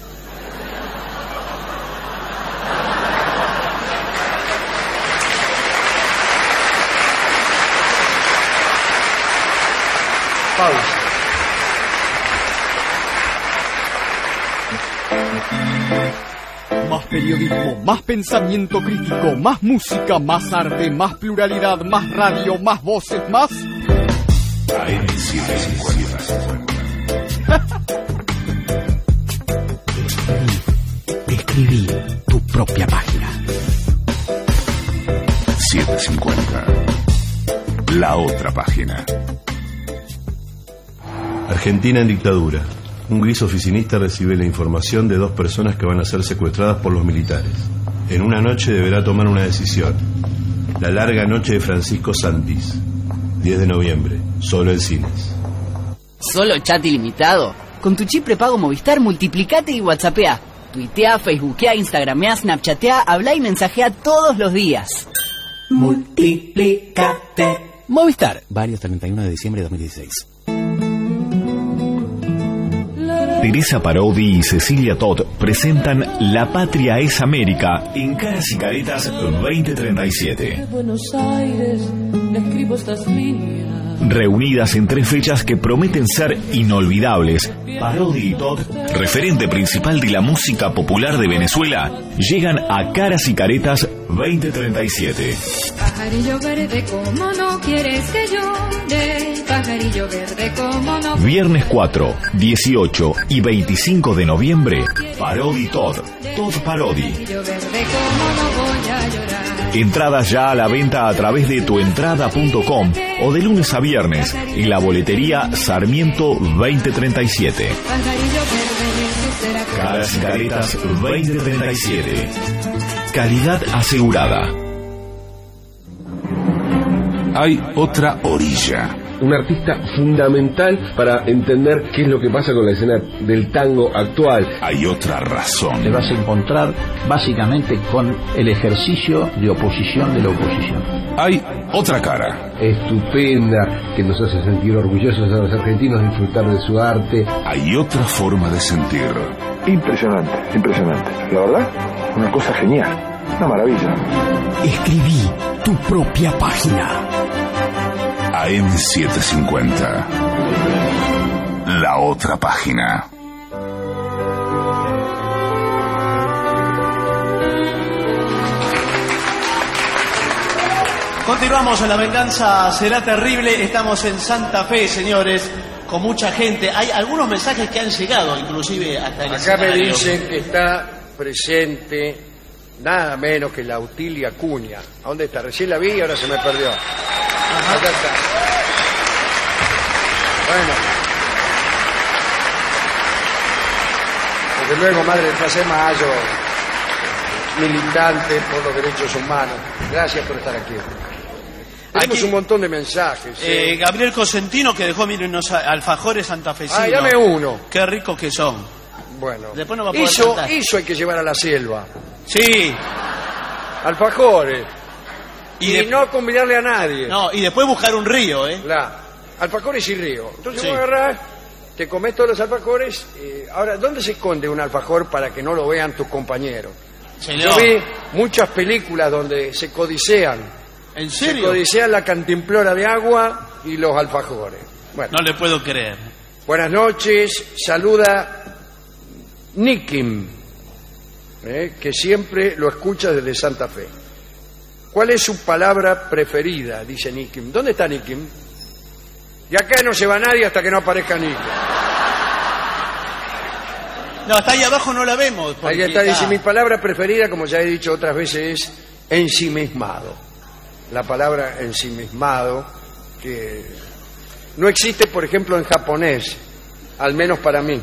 Pausa. Más periodismo, más pensamiento crítico, más música, más arte, más pluralidad, más radio, más voces, más... Escribí tu propia página. 750. La otra página. Argentina en dictadura. Un gris oficinista recibe la información de 2 personas que van a ser secuestradas por los militares. En una noche deberá tomar una decisión. La larga noche de Francisco Santis. 10 de noviembre. Solo en cines. ¿Solo chat ilimitado? Con tu chip prepago Movistar multiplicate y whatsappea. Tuitea, facebookea, instagramea, snapchatea, habla y mensajea todos los días. Multiplicate. Movistar. Válido hasta el 31 de diciembre de 2016. Teresa Parodi y Cecilia Todd presentan La Patria es América en Caras y Caretas 2037. Buenos Aires, le escribo estas líneas. Reunidas en 3 fechas que prometen ser inolvidables, Parodi y Todd, referente principal de la música popular de Venezuela, llegan a Caras y Caretas 2037. Pajarillo verde, ¿cómo no quieres que llore? Pajarillo verde, ¿cómo no? Viernes 4, 18 y 25 de noviembre, Parodi Todd, Todd Parodi. Pajarillo verde, ¿cómo no voy a llorar? Entradas ya a la venta a través de tuentrada.com o de lunes a viernes en la boletería Sarmiento 2037. Pajarillo verde, será Caras y Caretas 2037. Calidad asegurada. Hay otra orilla. Un artista fundamental para entender qué es lo que pasa con la escena del tango actual. Hay otra razón. Te vas a encontrar básicamente con el ejercicio de oposición de la oposición. Hay otra cara. Estupenda, que nos hace sentir orgullosos a los argentinos, disfrutar de su arte. Hay otra forma de sentir. Impresionante, impresionante. La verdad, una cosa genial, una maravilla. Escribí tu propia página. AM750. La otra página. Continuamos en La Venganza Será Terrible. Estamos en Santa Fe, señores, con mucha gente. Hay algunos mensajes que han llegado, inclusive hasta el Acá me dicen que está presente nada menos que la Utilia Acuña. ¿A dónde está? Recién la vi y ahora se me perdió. Acá está. Bueno. Desde luego, madre de Plaza de Mayo, militante por los derechos humanos. Gracias por estar aquí. Tenemos un montón de mensajes. Gabriel Cosentino, que dejó, miren, unos alfajores santafesinos. Ay, dame uno. Qué ricos que son. Bueno. Después no va a poder Eso cantar. hay que llevar a la selva. Sí. Alfajores. Y no convidarle a nadie. No, y después buscar un río, Alfajores y río. Entonces Sí. vos agarrás, te comés todos los alfajores. Ahora, ¿dónde se esconde un alfajor para que no lo vean tus compañeros? Señor. Yo vi muchas películas donde se codicean. ¿En serio? Se codicean la cantimplora de agua y los alfajores. Bueno. No le puedo creer. Buenas noches, saluda Nikim, que siempre lo escucha desde Santa Fe. ¿Cuál es su palabra preferida? Dice Nikim. ¿Dónde está Nikim? Y acá no se va nadie hasta que no aparezca Nikim. No, está ahí abajo, no la vemos. Ahí está, dice, mi palabra preferida, como ya he dicho otras veces, es ensimismado. La palabra ensimismado, que no existe, por ejemplo, en japonés, al menos para mí.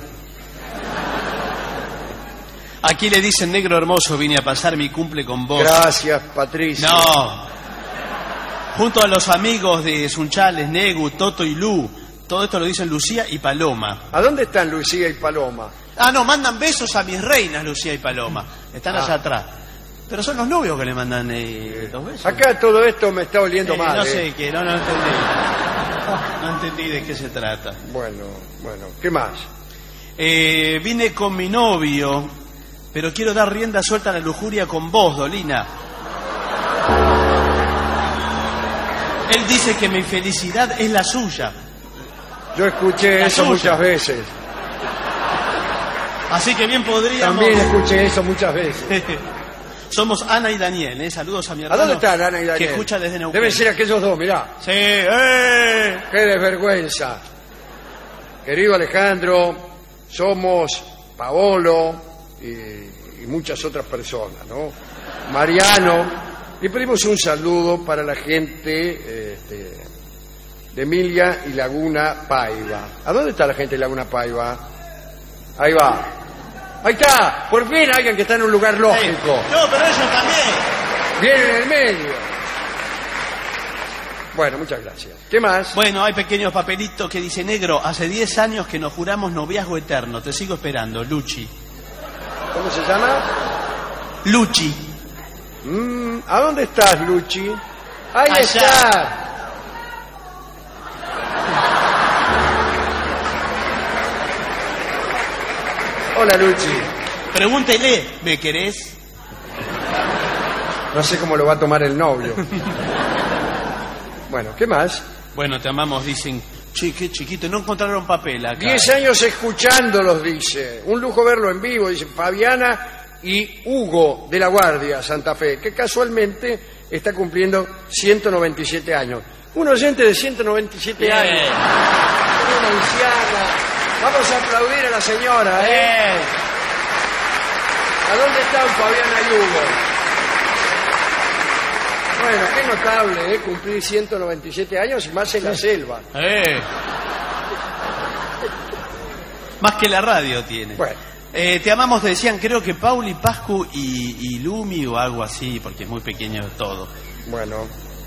Aquí le dicen, negro hermoso, vine a pasar mi cumple con vos. Gracias, Patricia. No. Junto a los amigos de Sunchales, Negu, Toto y Lu. Todo esto lo dicen Lucía y Paloma. ¿A dónde están Lucía y Paloma? Ah, no, mandan besos a mis reinas, Lucía y Paloma. Están allá atrás. Pero son los novios que le mandan los besos. Acá todo esto me está oliendo mal. No sé qué, no entendí. No entendí de qué se trata. Bueno, ¿qué más? Vine con mi novio, pero quiero dar rienda suelta a la lujuria con vos, Dolina. Él dice que mi felicidad es la suya. Yo escuché eso muchas veces. Así que bien podríamos... También escuché eso muchas veces. Somos Ana y Daniel, Saludos a mi hermano. ¿A dónde están Ana y Daniel? Que escucha desde Neuquén. Deben ser aquellos dos, mirá. Sí, ¡Qué desvergüenza! Querido Alejandro, somos Paolo y muchas otras personas, ¿no? Mariano, y pedimos un saludo para la gente de Emilia y Laguna Paiva. ¿A dónde está la gente de Laguna Paiva? Ahí va. Ahí está, por fin alguien que está en un lugar lógico. No, pero ellos también. Vienen en el medio. Bueno, muchas gracias. ¿Qué más? Bueno, hay pequeños papelitos que dice, negro, hace 10 años que nos juramos noviazgo eterno. Te sigo esperando, Luchi. ¿Cómo se llama? Luchi. ¿A dónde estás, Luchi? Ahí Allá. está. Hola, Luchi. Pregúntele, ¿me querés? No sé cómo lo va a tomar el novio. Bueno, ¿qué más? Bueno, te amamos, dicen. Che, qué chiquito, no encontraron papel acá. 10 años escuchándolos, dice. Un lujo verlo en vivo, dice Fabiana y Hugo de la Guardia, Santa Fe, que casualmente está cumpliendo 197 años. Un oyente de 197 Bien. años. Una anciana. Vamos a aplaudir a la señora, ¿A dónde están Fabiana y Hugo? Bueno, qué notable, cumplir 197 años y más en la selva. Más que la radio tiene. Bueno. Te amamos, te decían, creo que Pauli, Pascu y Lumi o algo así, porque es muy pequeño todo. Bueno,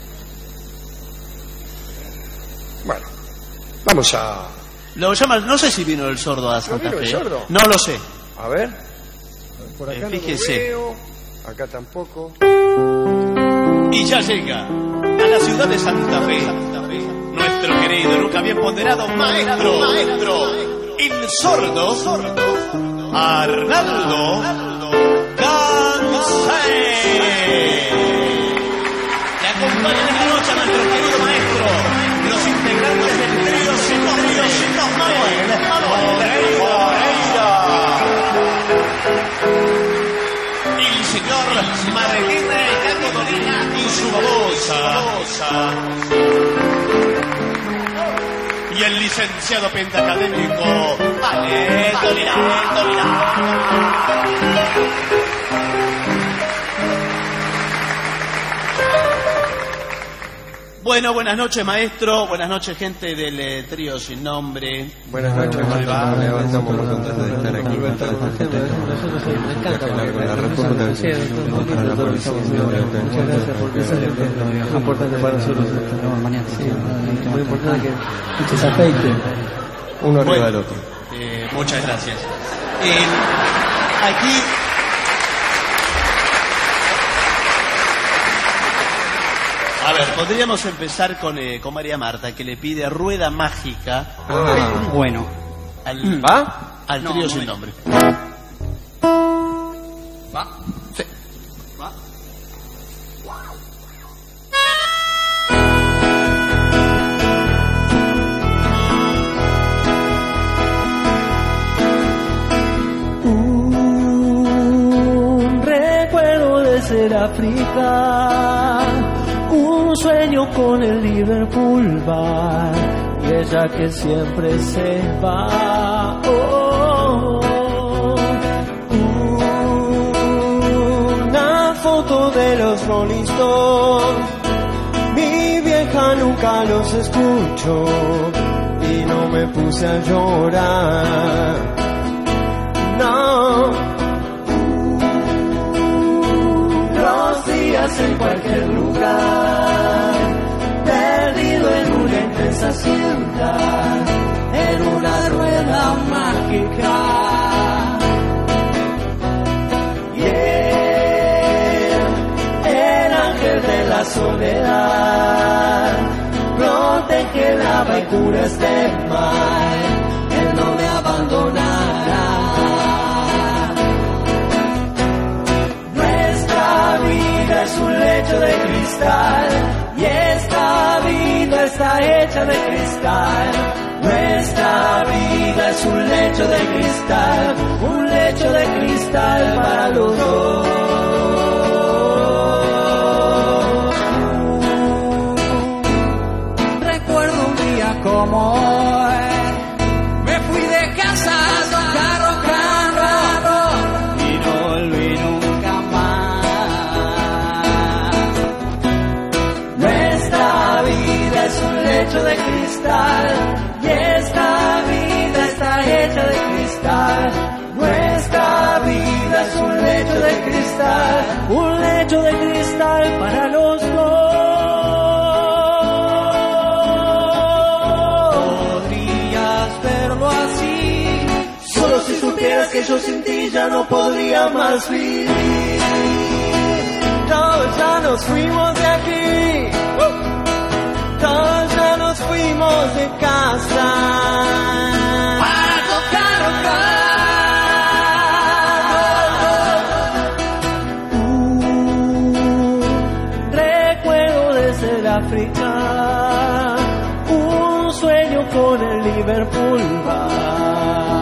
vamos a... Lo llaman, no sé si vino el sordo a Santa ¿No vino Fe. el sordo? No lo sé. A ver. Por acá fíjese. no lo veo. Acá tampoco. Y ya llega a la ciudad de Santa Fe, nuestro querido, nunca bien ponderado maestro, el sordo, Arnaldo Gansé. Le acompañan esta noche a nuestro querido maestro, los integrantes del trío Sin Manuel, y el señor Margarita Caco Dolina y su babosa. Y el licenciado pentacadémico Ale Dolina. Bueno, buenas noches, maestro. Buenas noches, gente del trío sin nombre. Buenas noches, ¿cómo le va? Estamos muy contentos de estar aquí. La respuesta es importante para nosotros. Mañana. Muy importante que se afeite uno arriba del otro. Muchas gracias. Aquí. A ver, podríamos empezar con María Marta, que le pide Rueda Mágica. Bueno. ¿Va? Al trío sin nombre. ¿Va? Sí. ¿Va? Un recuerdo de ser África, un sueño con el Liverpool Bar y ella que siempre se va. Una foto de los Rolling Stones, mi vieja nunca los escuchó y no me puse a llorar. No. Los días en cualquier lugar, perdido en una intensa ciudad, en una rueda mágica. El ángel de la soledad protege la y cura este mal, él no me abandonará. Es un lecho de cristal y esta vida está hecha de cristal. Nuestra vida es un lecho de cristal para los dos. Recuerdo un día como hoy, me fui de casa a tocar rock and roll y no volví nunca más. Es un lecho de cristal y esta vida está hecha de cristal. Nuestra vida es un lecho de cristal para los dos. Podrías verlo así, solo si supieras que yo sin ti ya no podría más vivir. Todos ya nos fuimos de aquí. Todos ya nos fuimos de casa para tocar recuerdo de ser África, un sueño con el Liverpool Bar.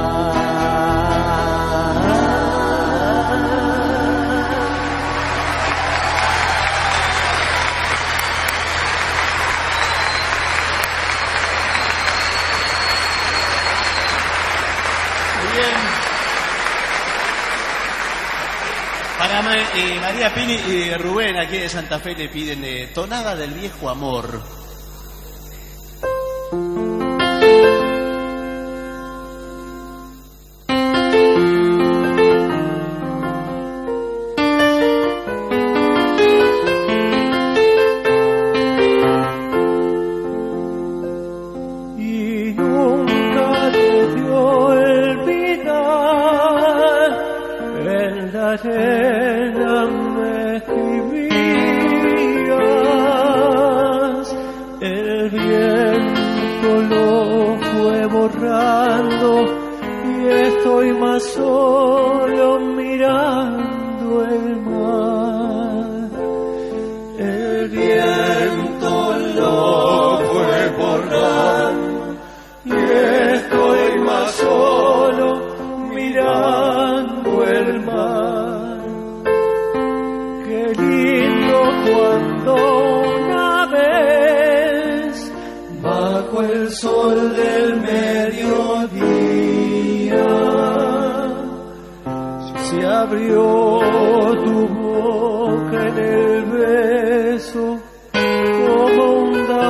Para María Pini y Rubén, aquí de Santa Fe, le piden Tonada del Viejo Amor. Y nunca debió olvidar en la arena me escribías, el viento lo fue borrando y estoy más solo mirando el mar. El viento lo fue borrando y estoy más solo mirando el mar. Qué lindo cuando una vez bajo el sol del mediodía se abrió tu boca en el beso como un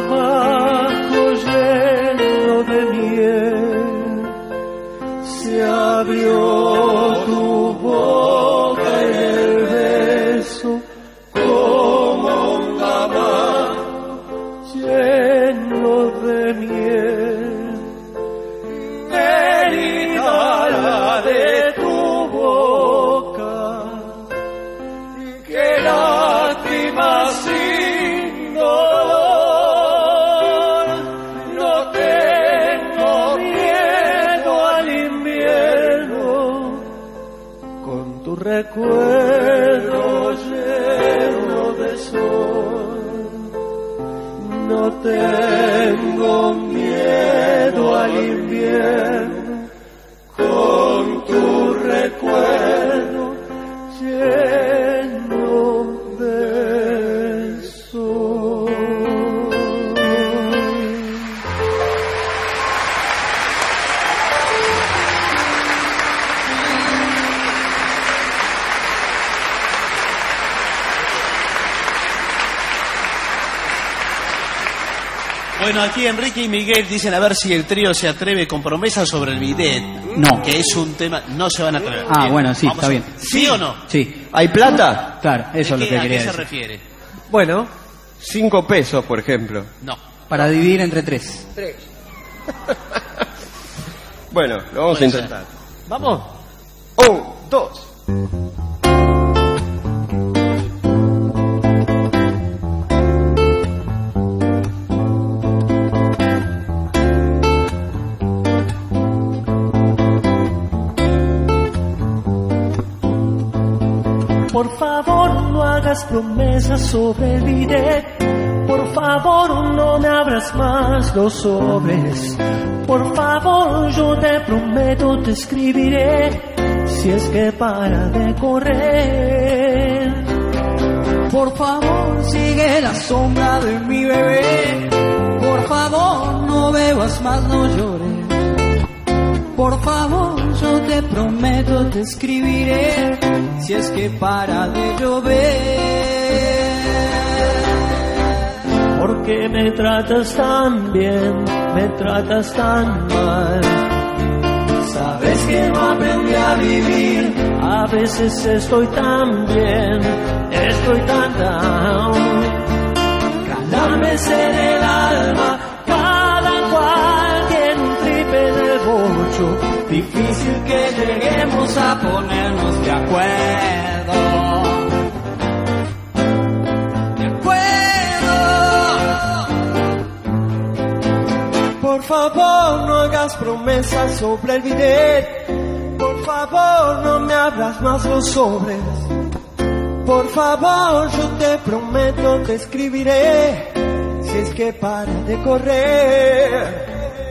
tengo miedo al invierno, con tu recuerdo lleno de sol. Bueno, aquí Enrique y Miguel dicen a ver si el trío se atreve con promesas sobre el bidet. No. Que es un tema... No se van a atrever. Ah, Bien, bueno, sí, vamos está bien. ¿Sí o no? Sí. ¿Hay plata? Claro, eso es lo que ¿A quería qué se decir. refiere? Bueno, 5 pesos, por ejemplo. No. Para dividir entre 3. 3. Bueno, lo vamos a Puede intentar. ¿Vamos? 1, 2. Por favor, no hagas promesas sobre el bidet. Por favor, no me abras más los sobres. Por favor, yo te prometo, te escribiré si es que para de correr. Por favor, sigue la sombra de mi bebé. Por favor, no bebas más, no llores. Por favor, yo te prometo, te escribiré si es que para de llover. ¿Por qué me tratas tan bien, me tratas tan mal? Sabes que no aprendí a vivir, a veces estoy tan bien, estoy tan down. Calambres en el alma, cada cual tiene un tripe en el bocho. Difícil que lleguemos a ponernos de acuerdo. De acuerdo. Por favor, no hagas promesas sobre el bidet. Por favor, no me abras más los sobres. Por favor, yo te prometo, te escribiré si es que para de correr.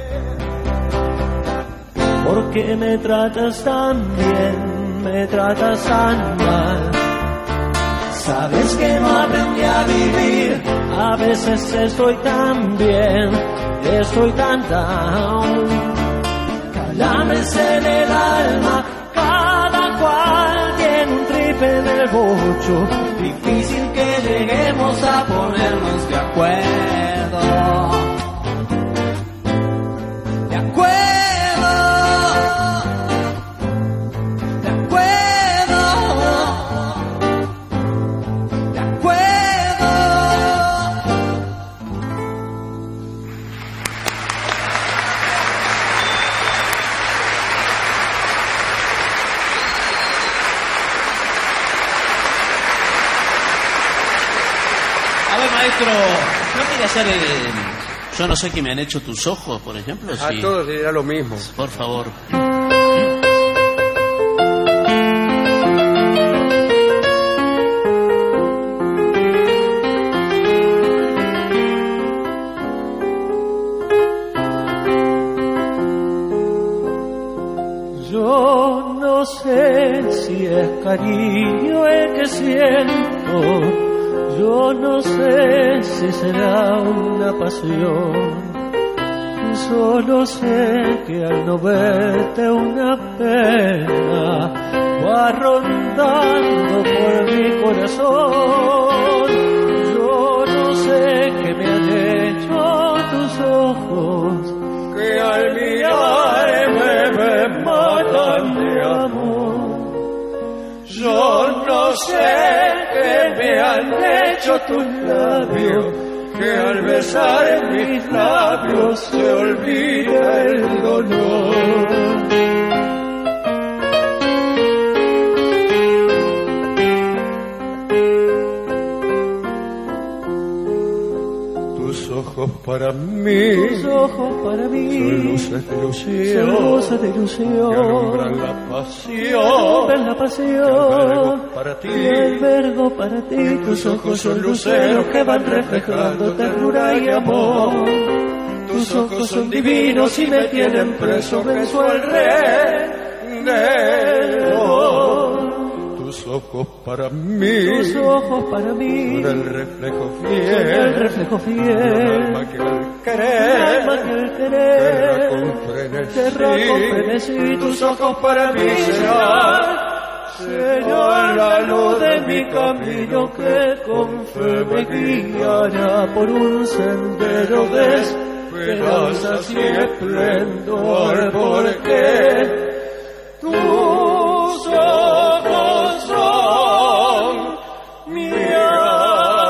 ¿Por qué me tratas tan bien, me tratas tan mal? Sabes que no aprendí a vivir, a veces estoy tan bien, estoy tan down. Calambres en el alma, cada cual tiene un tripe en el bocho. Difícil que lleguemos a ponernos de acuerdo. De acuerdo. Maestro, ¿no quiere hacer yo no sé qué me han hecho tus ojos, por ejemplo? A todos les dirá lo mismo. Por favor. Yo no sé si es cariño el que siento. Yo no sé si será una pasión. Solo sé que al no verte una pena va rondando por mi corazón. Yo no sé qué me han hecho tus ojos, que al mirarme me matan de amor. Yo no sé qué me han hecho tus labios, que al besar mis labios se olvida el dolor. Tus ojos para mí, tus ojos para mí, son luces de ilusión, son luces de ilusión, que alumbran la pasión, alumbran la pasión, para ti, y albergo para ti. Tus ojos son luceros que van reflejando ternura y amor. Tus ojos son divinos y me tienen preso, venzo al rey del amor. Tus ojos para mí, tus ojos para mí, son el reflejo son fiel, el reflejo fiel, del alma que al querer, querrá con frenesí. Tus ojos para mí serán, Señor, la luz de mi camino que con fe me guiará por un sendero de esperanzas y esplendor, porque tus ojos son mi amor.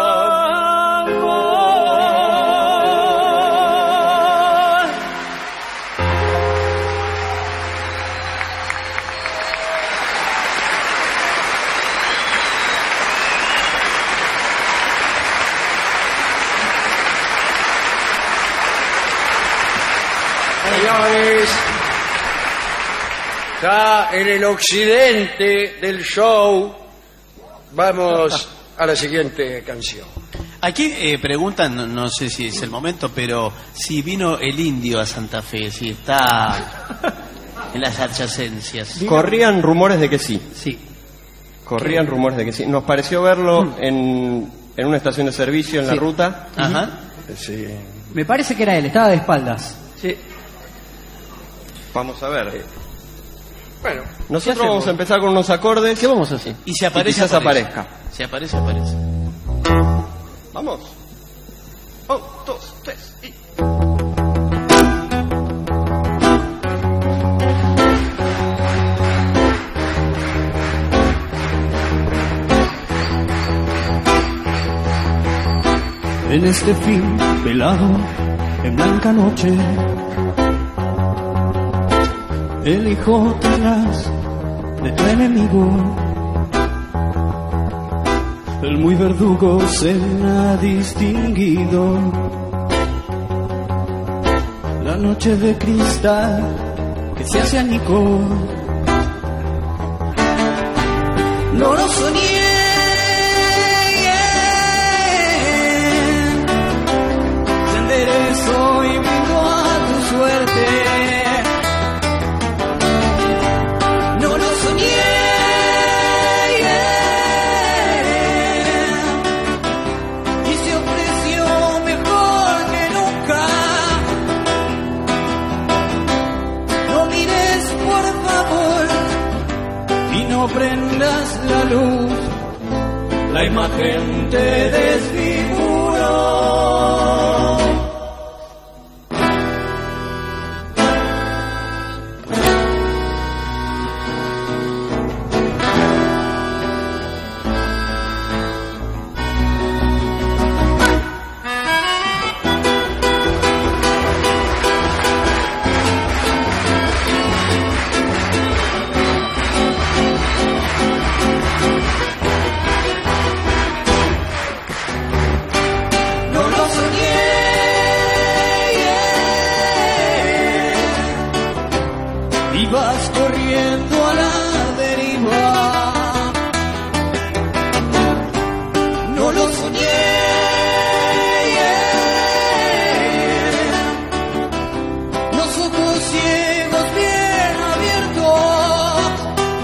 Señores, ya en el occidente del show, vamos a la siguiente canción. Aquí preguntan, no sé si es el momento, pero si vino el indio a Santa Fe, si está en las adyacencias. Corrían rumores de que sí. Sí. Corrían rumores de que sí. Nos pareció verlo en una estación de servicio en la ruta. Ajá. Sí. Me parece que era él, estaba de espaldas. Sí. Vamos a ver. Bueno, nosotros vamos a empezar con unos acordes. ¿Qué vamos a hacer? Y si aparece, quizás aparezca. Si aparece, aparece. Vamos. 1, 2, 3 y... En este fin velado, en blanca noche, el hijo tendrás de tu enemigo. El muy verdugo se ha distinguido. La noche de cristal que se hace añicos. No lo soñé. Se enderezó y brindo a tu suerte. No lo soñé. Y se ofreció mejor que nunca. No mires por favor y no prendas la luz. La imagen te desfiguró. Vas corriendo a la deriva. No lo soñé. Los ojos ciegos bien abiertos.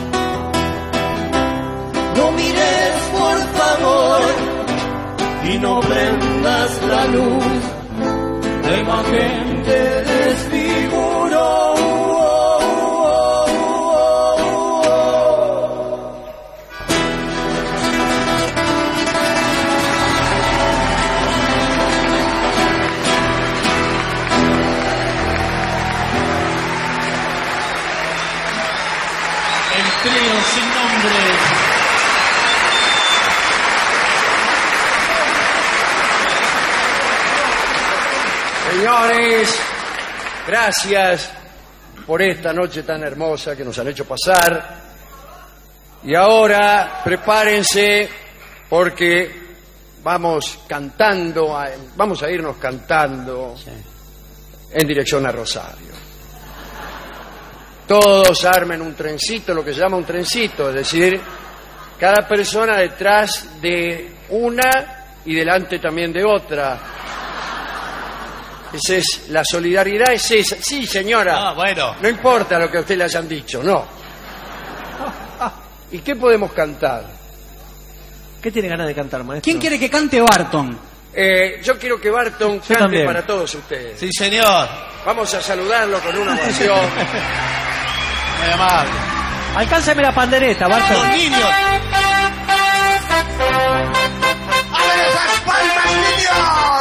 No mires por favor y no prendas la luz. La imagen te desfiguró. Trío sin nombre. Señores, gracias por esta noche tan hermosa que nos han hecho pasar. Y ahora prepárense porque vamos cantando, vamos a irnos cantando en dirección a Rosario. Todos armen un trencito, lo que se llama un trencito, es decir, cada persona detrás de una y delante también de otra. Esa es la solidaridad, es esa. Sí, señora. Ah, bueno. No importa lo que a usted le hayan dicho, no. ¿Y qué podemos cantar? ¿Qué tiene ganas de cantar, maestro? ¿Quién quiere que cante Barton? Yo quiero que Barton cante también. para todos ustedes. Sí, señor. Vamos a saludarlo con una ovación. Muy amable. Alcánzame la pandereta, Los Barton. niños. ¡A ver esas palmas, niños!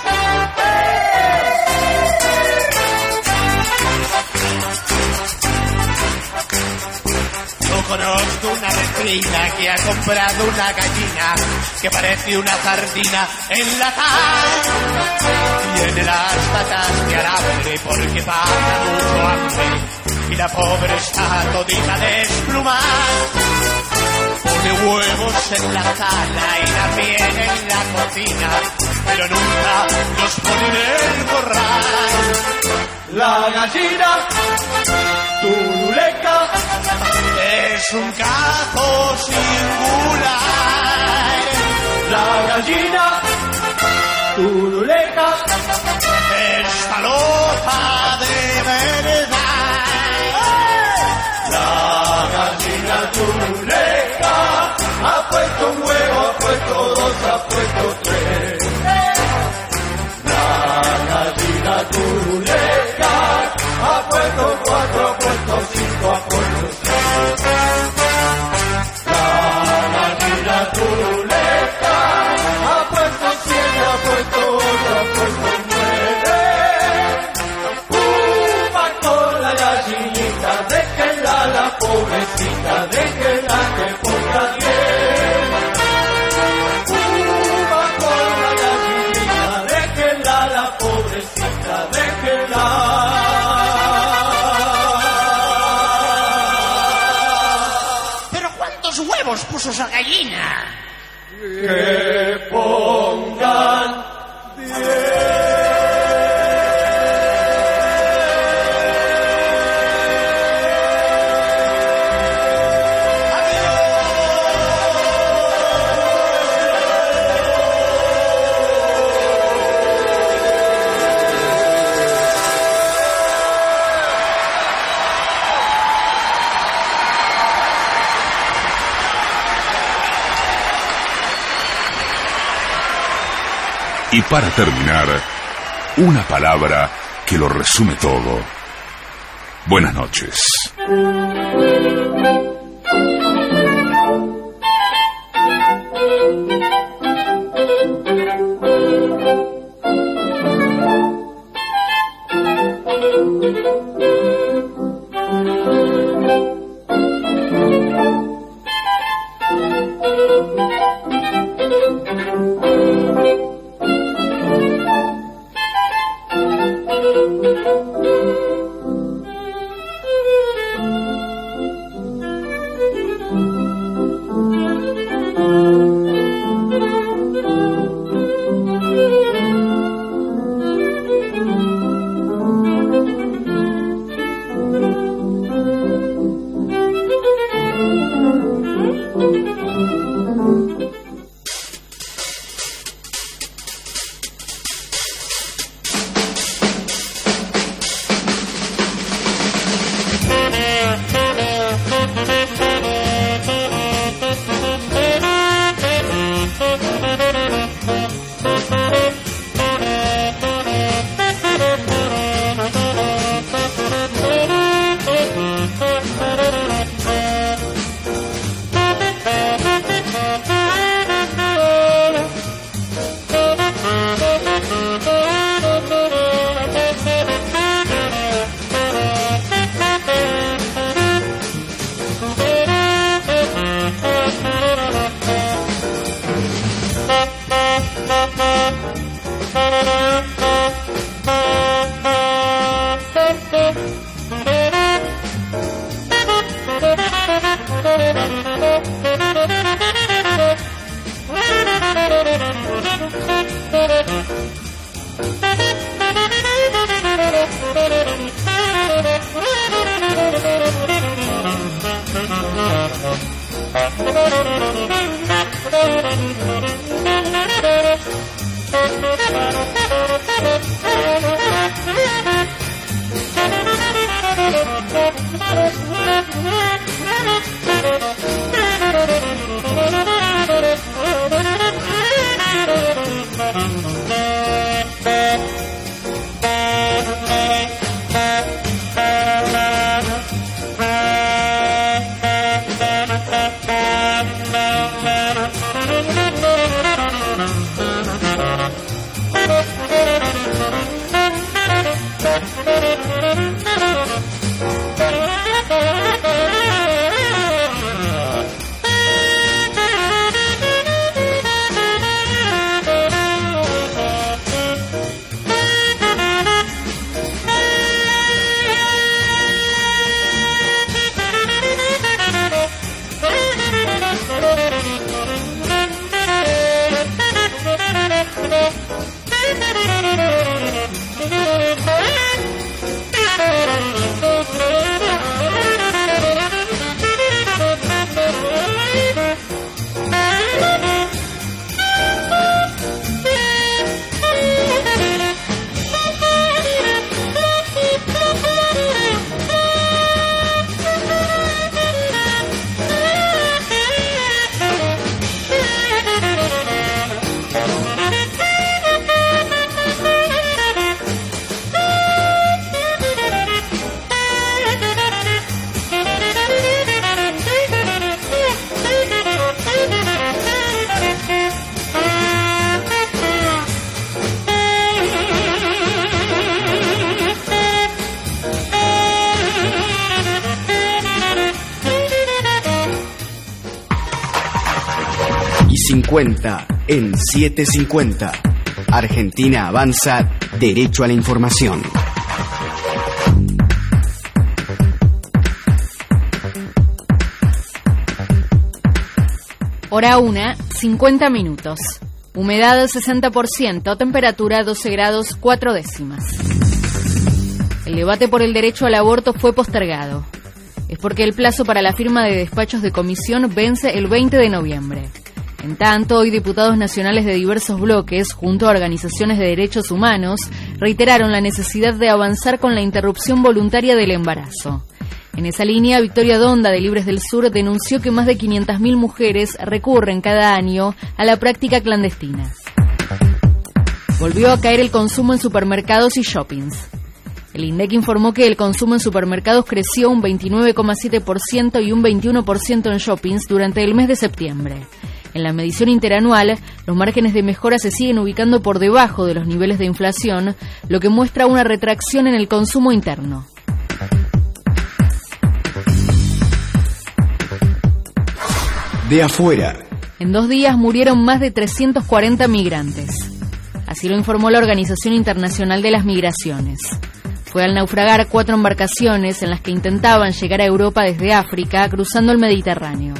Yo conozco una vecina que ha comprado una gallina que parece una sardina enlatada. Tiene las patas de alambre porque pasa mucho hambre y la pobre está todita desplumada. Pone huevos en la sala y también en la cocina, pero nunca los pone en el corral. La gallina turuleca es un caso singular. La gallina turuleca Está loca de verdad. La gallina turuleca ha puesto un huevo, ha puesto dos, ha puesto tres. La gallina turuleca ha puesto cuatro, ha puesto cinco, ha puesto seis. La gallina turuleca ha puesto siete, ha puesto ocho, ha puesto nueve. Con la gallinita, déjenla la pobrecita, déjenla que ponga bien. Con la gallinita, déjenla la pobrecita, déjenla. ¿Pero cuántos huevos puso esa gallina? Que pongan 10. Y para terminar, una palabra que lo resume todo. Buenas noches. Thank you. En 750, Argentina avanza derecho a la información. Hora 1, 50 minutos. Humedad 60%, temperatura 12 grados 4 décimas. El debate por el derecho al aborto fue postergado. Es porque el plazo para la firma de despachos de comisión vence el 20 de noviembre. En tanto, hoy diputados nacionales de diversos bloques, junto a organizaciones de derechos humanos, reiteraron la necesidad de avanzar con la interrupción voluntaria del embarazo. En esa línea, Victoria Donda, de Libres del Sur, denunció que más de 500.000 mujeres recurren cada año a la práctica clandestina. Volvió a caer el consumo en supermercados y shoppings. El INDEC informó que el consumo en supermercados creció un 29,7% y un 21% en shoppings durante el mes de septiembre. En la medición interanual, los márgenes de mejora se siguen ubicando por debajo de los niveles de inflación, lo que muestra una retracción en el consumo interno. De afuera. En 2 días murieron más de 340 migrantes. Así lo informó la Organización Internacional de las Migraciones. Fue al naufragar 4 embarcaciones en las que intentaban llegar a Europa desde África, cruzando el Mediterráneo.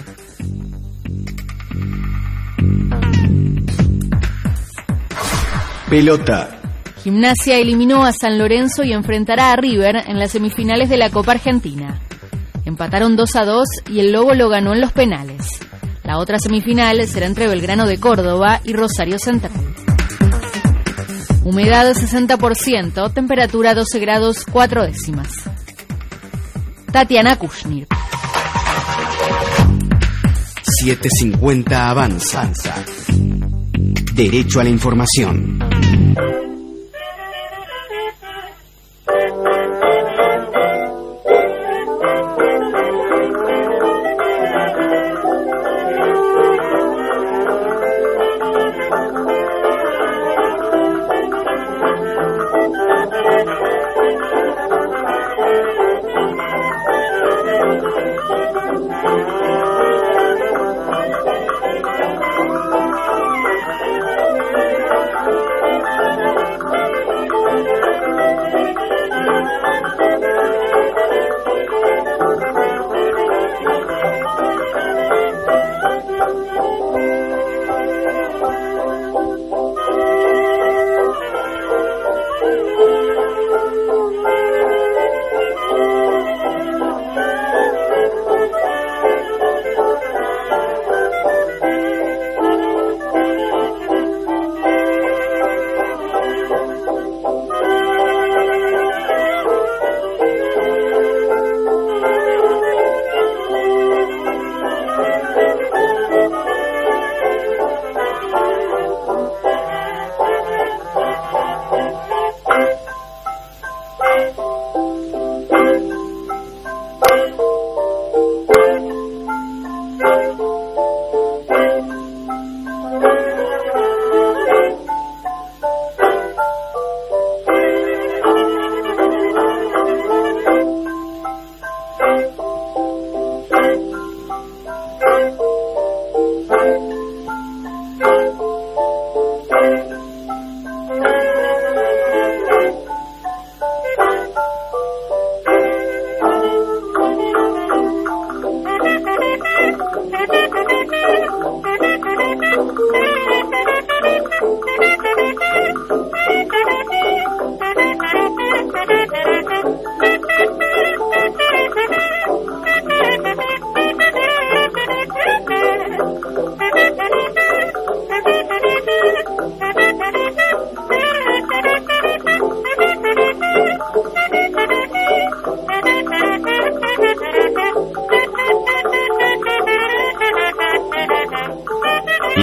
Pelota. Gimnasia eliminó a San Lorenzo y enfrentará a River en las semifinales de la Copa Argentina. Empataron 2-2 y el Lobo lo ganó en los penales. La otra semifinal será entre Belgrano de Córdoba y Rosario Central. Humedad 60%, temperatura 12 grados 4 décimas. Tatiana Kushner. 750 avanza. Derecho a la información.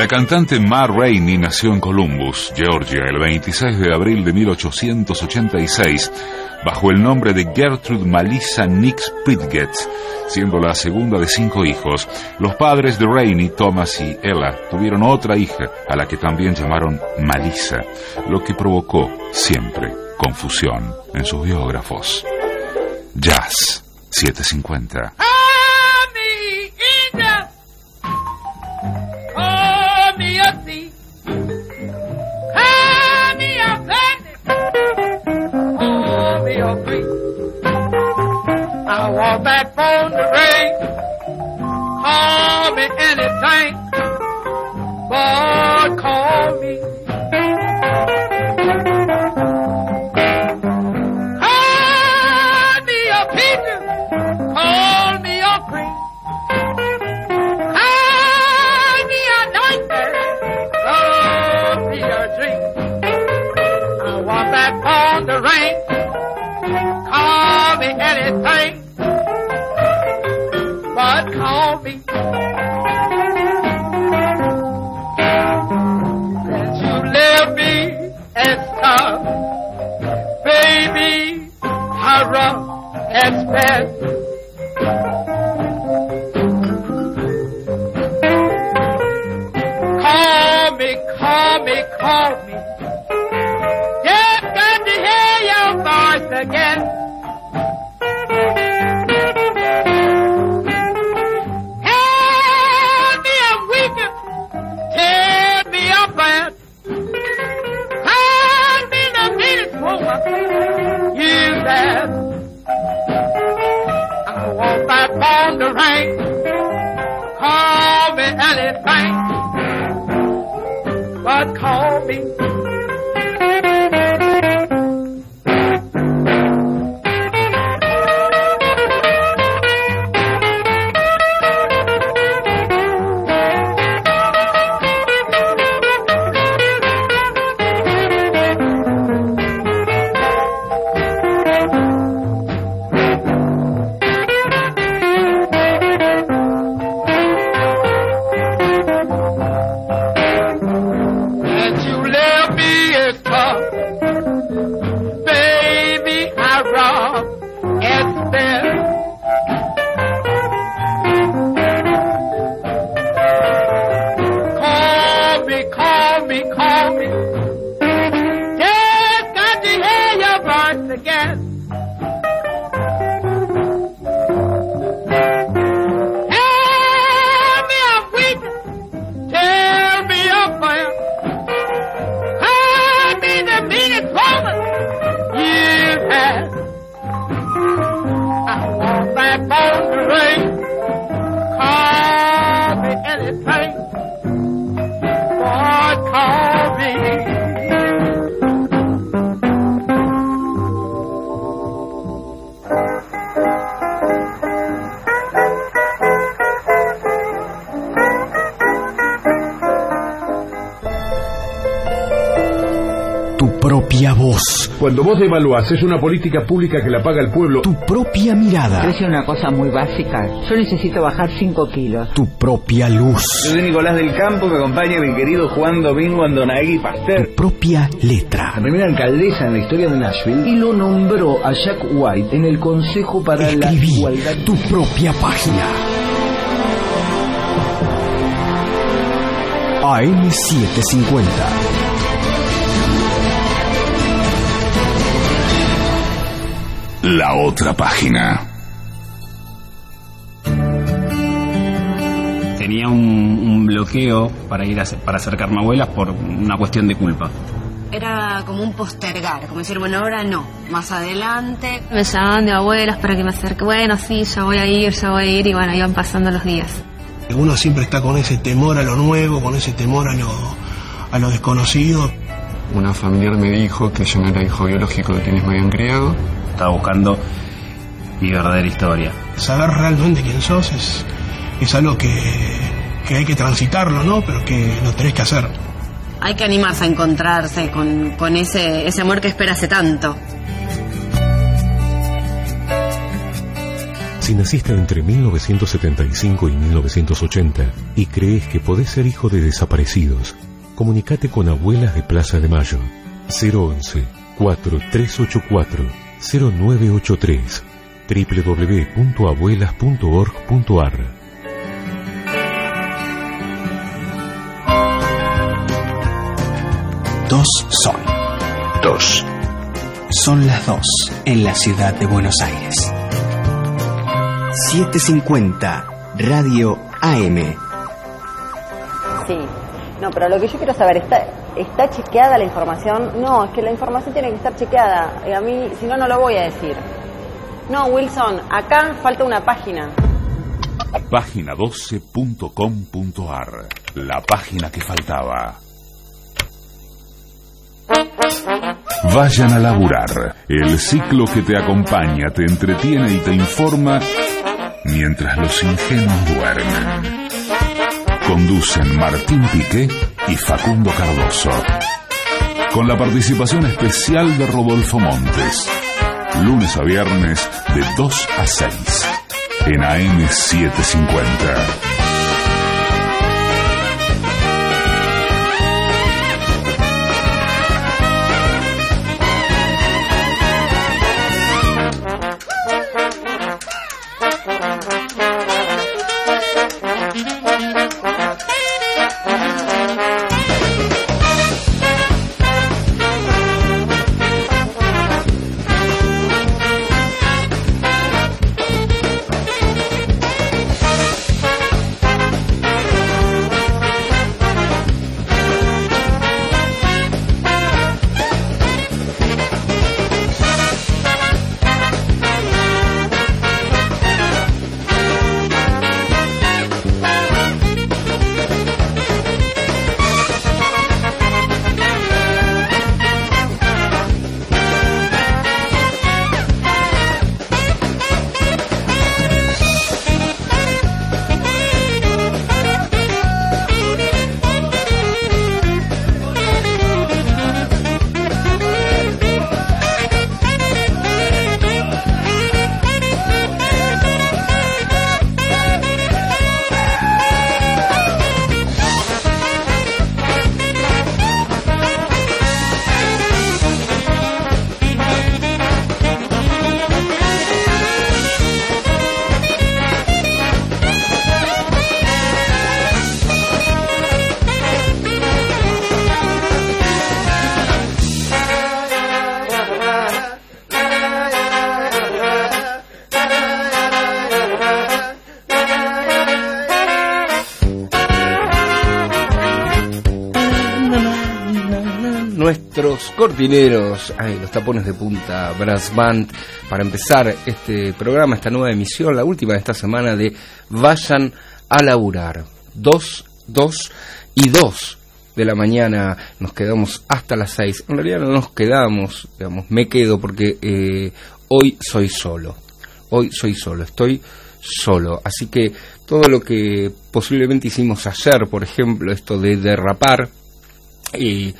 cantante Ma Rainey nació en Columbus, Georgia, el 26 de abril de 1886, bajo el nombre de Gertrude Malisa Nix Pritgetz, siendo la segunda de 5 hijos. Los padres de Rainey, Thomas y Ella, tuvieron otra hija, a la que también llamaron Malisa, lo que provocó siempre confusión en sus biógrafos. Jazz 750. I walk back on the rain, call me anything, but call me. Call me a peach, call me a cream, call me a nightmare, call me a dream. I walk back on the rain, call me anything, but call me. Since you left me and stuff, baby, how rough it's been. Call me, call me, call me. Just got to hear your voice again. I walk back on the rain, call me anything, but call me. Propia voz. Cuando vos devaluás, es una política pública que la paga el pueblo. Tu propia mirada. Quiero decir una cosa muy básica. Yo necesito bajar 5 kilos. Tu propia luz. Yo soy Nicolás del Campo, me acompaña mi querido Juan Domingo Andonagui Pasteur. Tu propia letra. La primera alcaldesa en la historia de Nashville. Y lo nombró a Jack White en el Consejo para la Igualdad. Tu propia página. AM750. La otra página. Tenía un bloqueo para ir para acercarme a abuelas por una cuestión de culpa. Era como un postergar, como decir, bueno, ahora no, más adelante. Me llamaban de abuelas para que me acerque, bueno, sí, ya voy a ir, y bueno, iban pasando los días. Uno siempre está con ese temor a lo nuevo, con ese temor a lo desconocido. Una familiar me dijo que yo no era hijo biológico de quienes me habían criado. Estaba buscando mi verdadera historia. Saber realmente quién sos es algo que hay que transitarlo, ¿no? Pero que lo tenés que hacer. Hay que animarse a encontrarse con ese amor que espera hace tanto. Si naciste entre 1975 y 1980 y crees que podés ser hijo de desaparecidos, comunicate con Abuelas de Plaza de Mayo. 011-4384-0983 www.abuelas.org.ar. Son las 2 en la ciudad de Buenos Aires. 750 Radio AM. Sí. No, pero lo que yo quiero saber, ¿está chequeada la información? No, es que la información tiene que estar chequeada. Y a mí, si no, no lo voy a decir. No, Wilson, acá falta una página. Página12.com.ar. La página que faltaba. Vayan a laburar. El ciclo que te acompaña, te entretiene y te informa mientras los ingenuos duermen. Conducen Martín Piqué y Facundo Cardoso, con la participación especial de Rodolfo Montes, lunes a viernes de 2 a 6 en AM 750. Nuestros cortineros, los tapones de punta, Brass Band, para empezar este programa, esta nueva emisión, la última de esta semana de Vayan a laburar. 2 y 2 de la mañana, nos quedamos hasta las 6. En realidad no nos quedamos, digamos, me quedo porque hoy soy solo, estoy solo. Así que todo lo que posiblemente hicimos ayer, por ejemplo, esto de derrapar,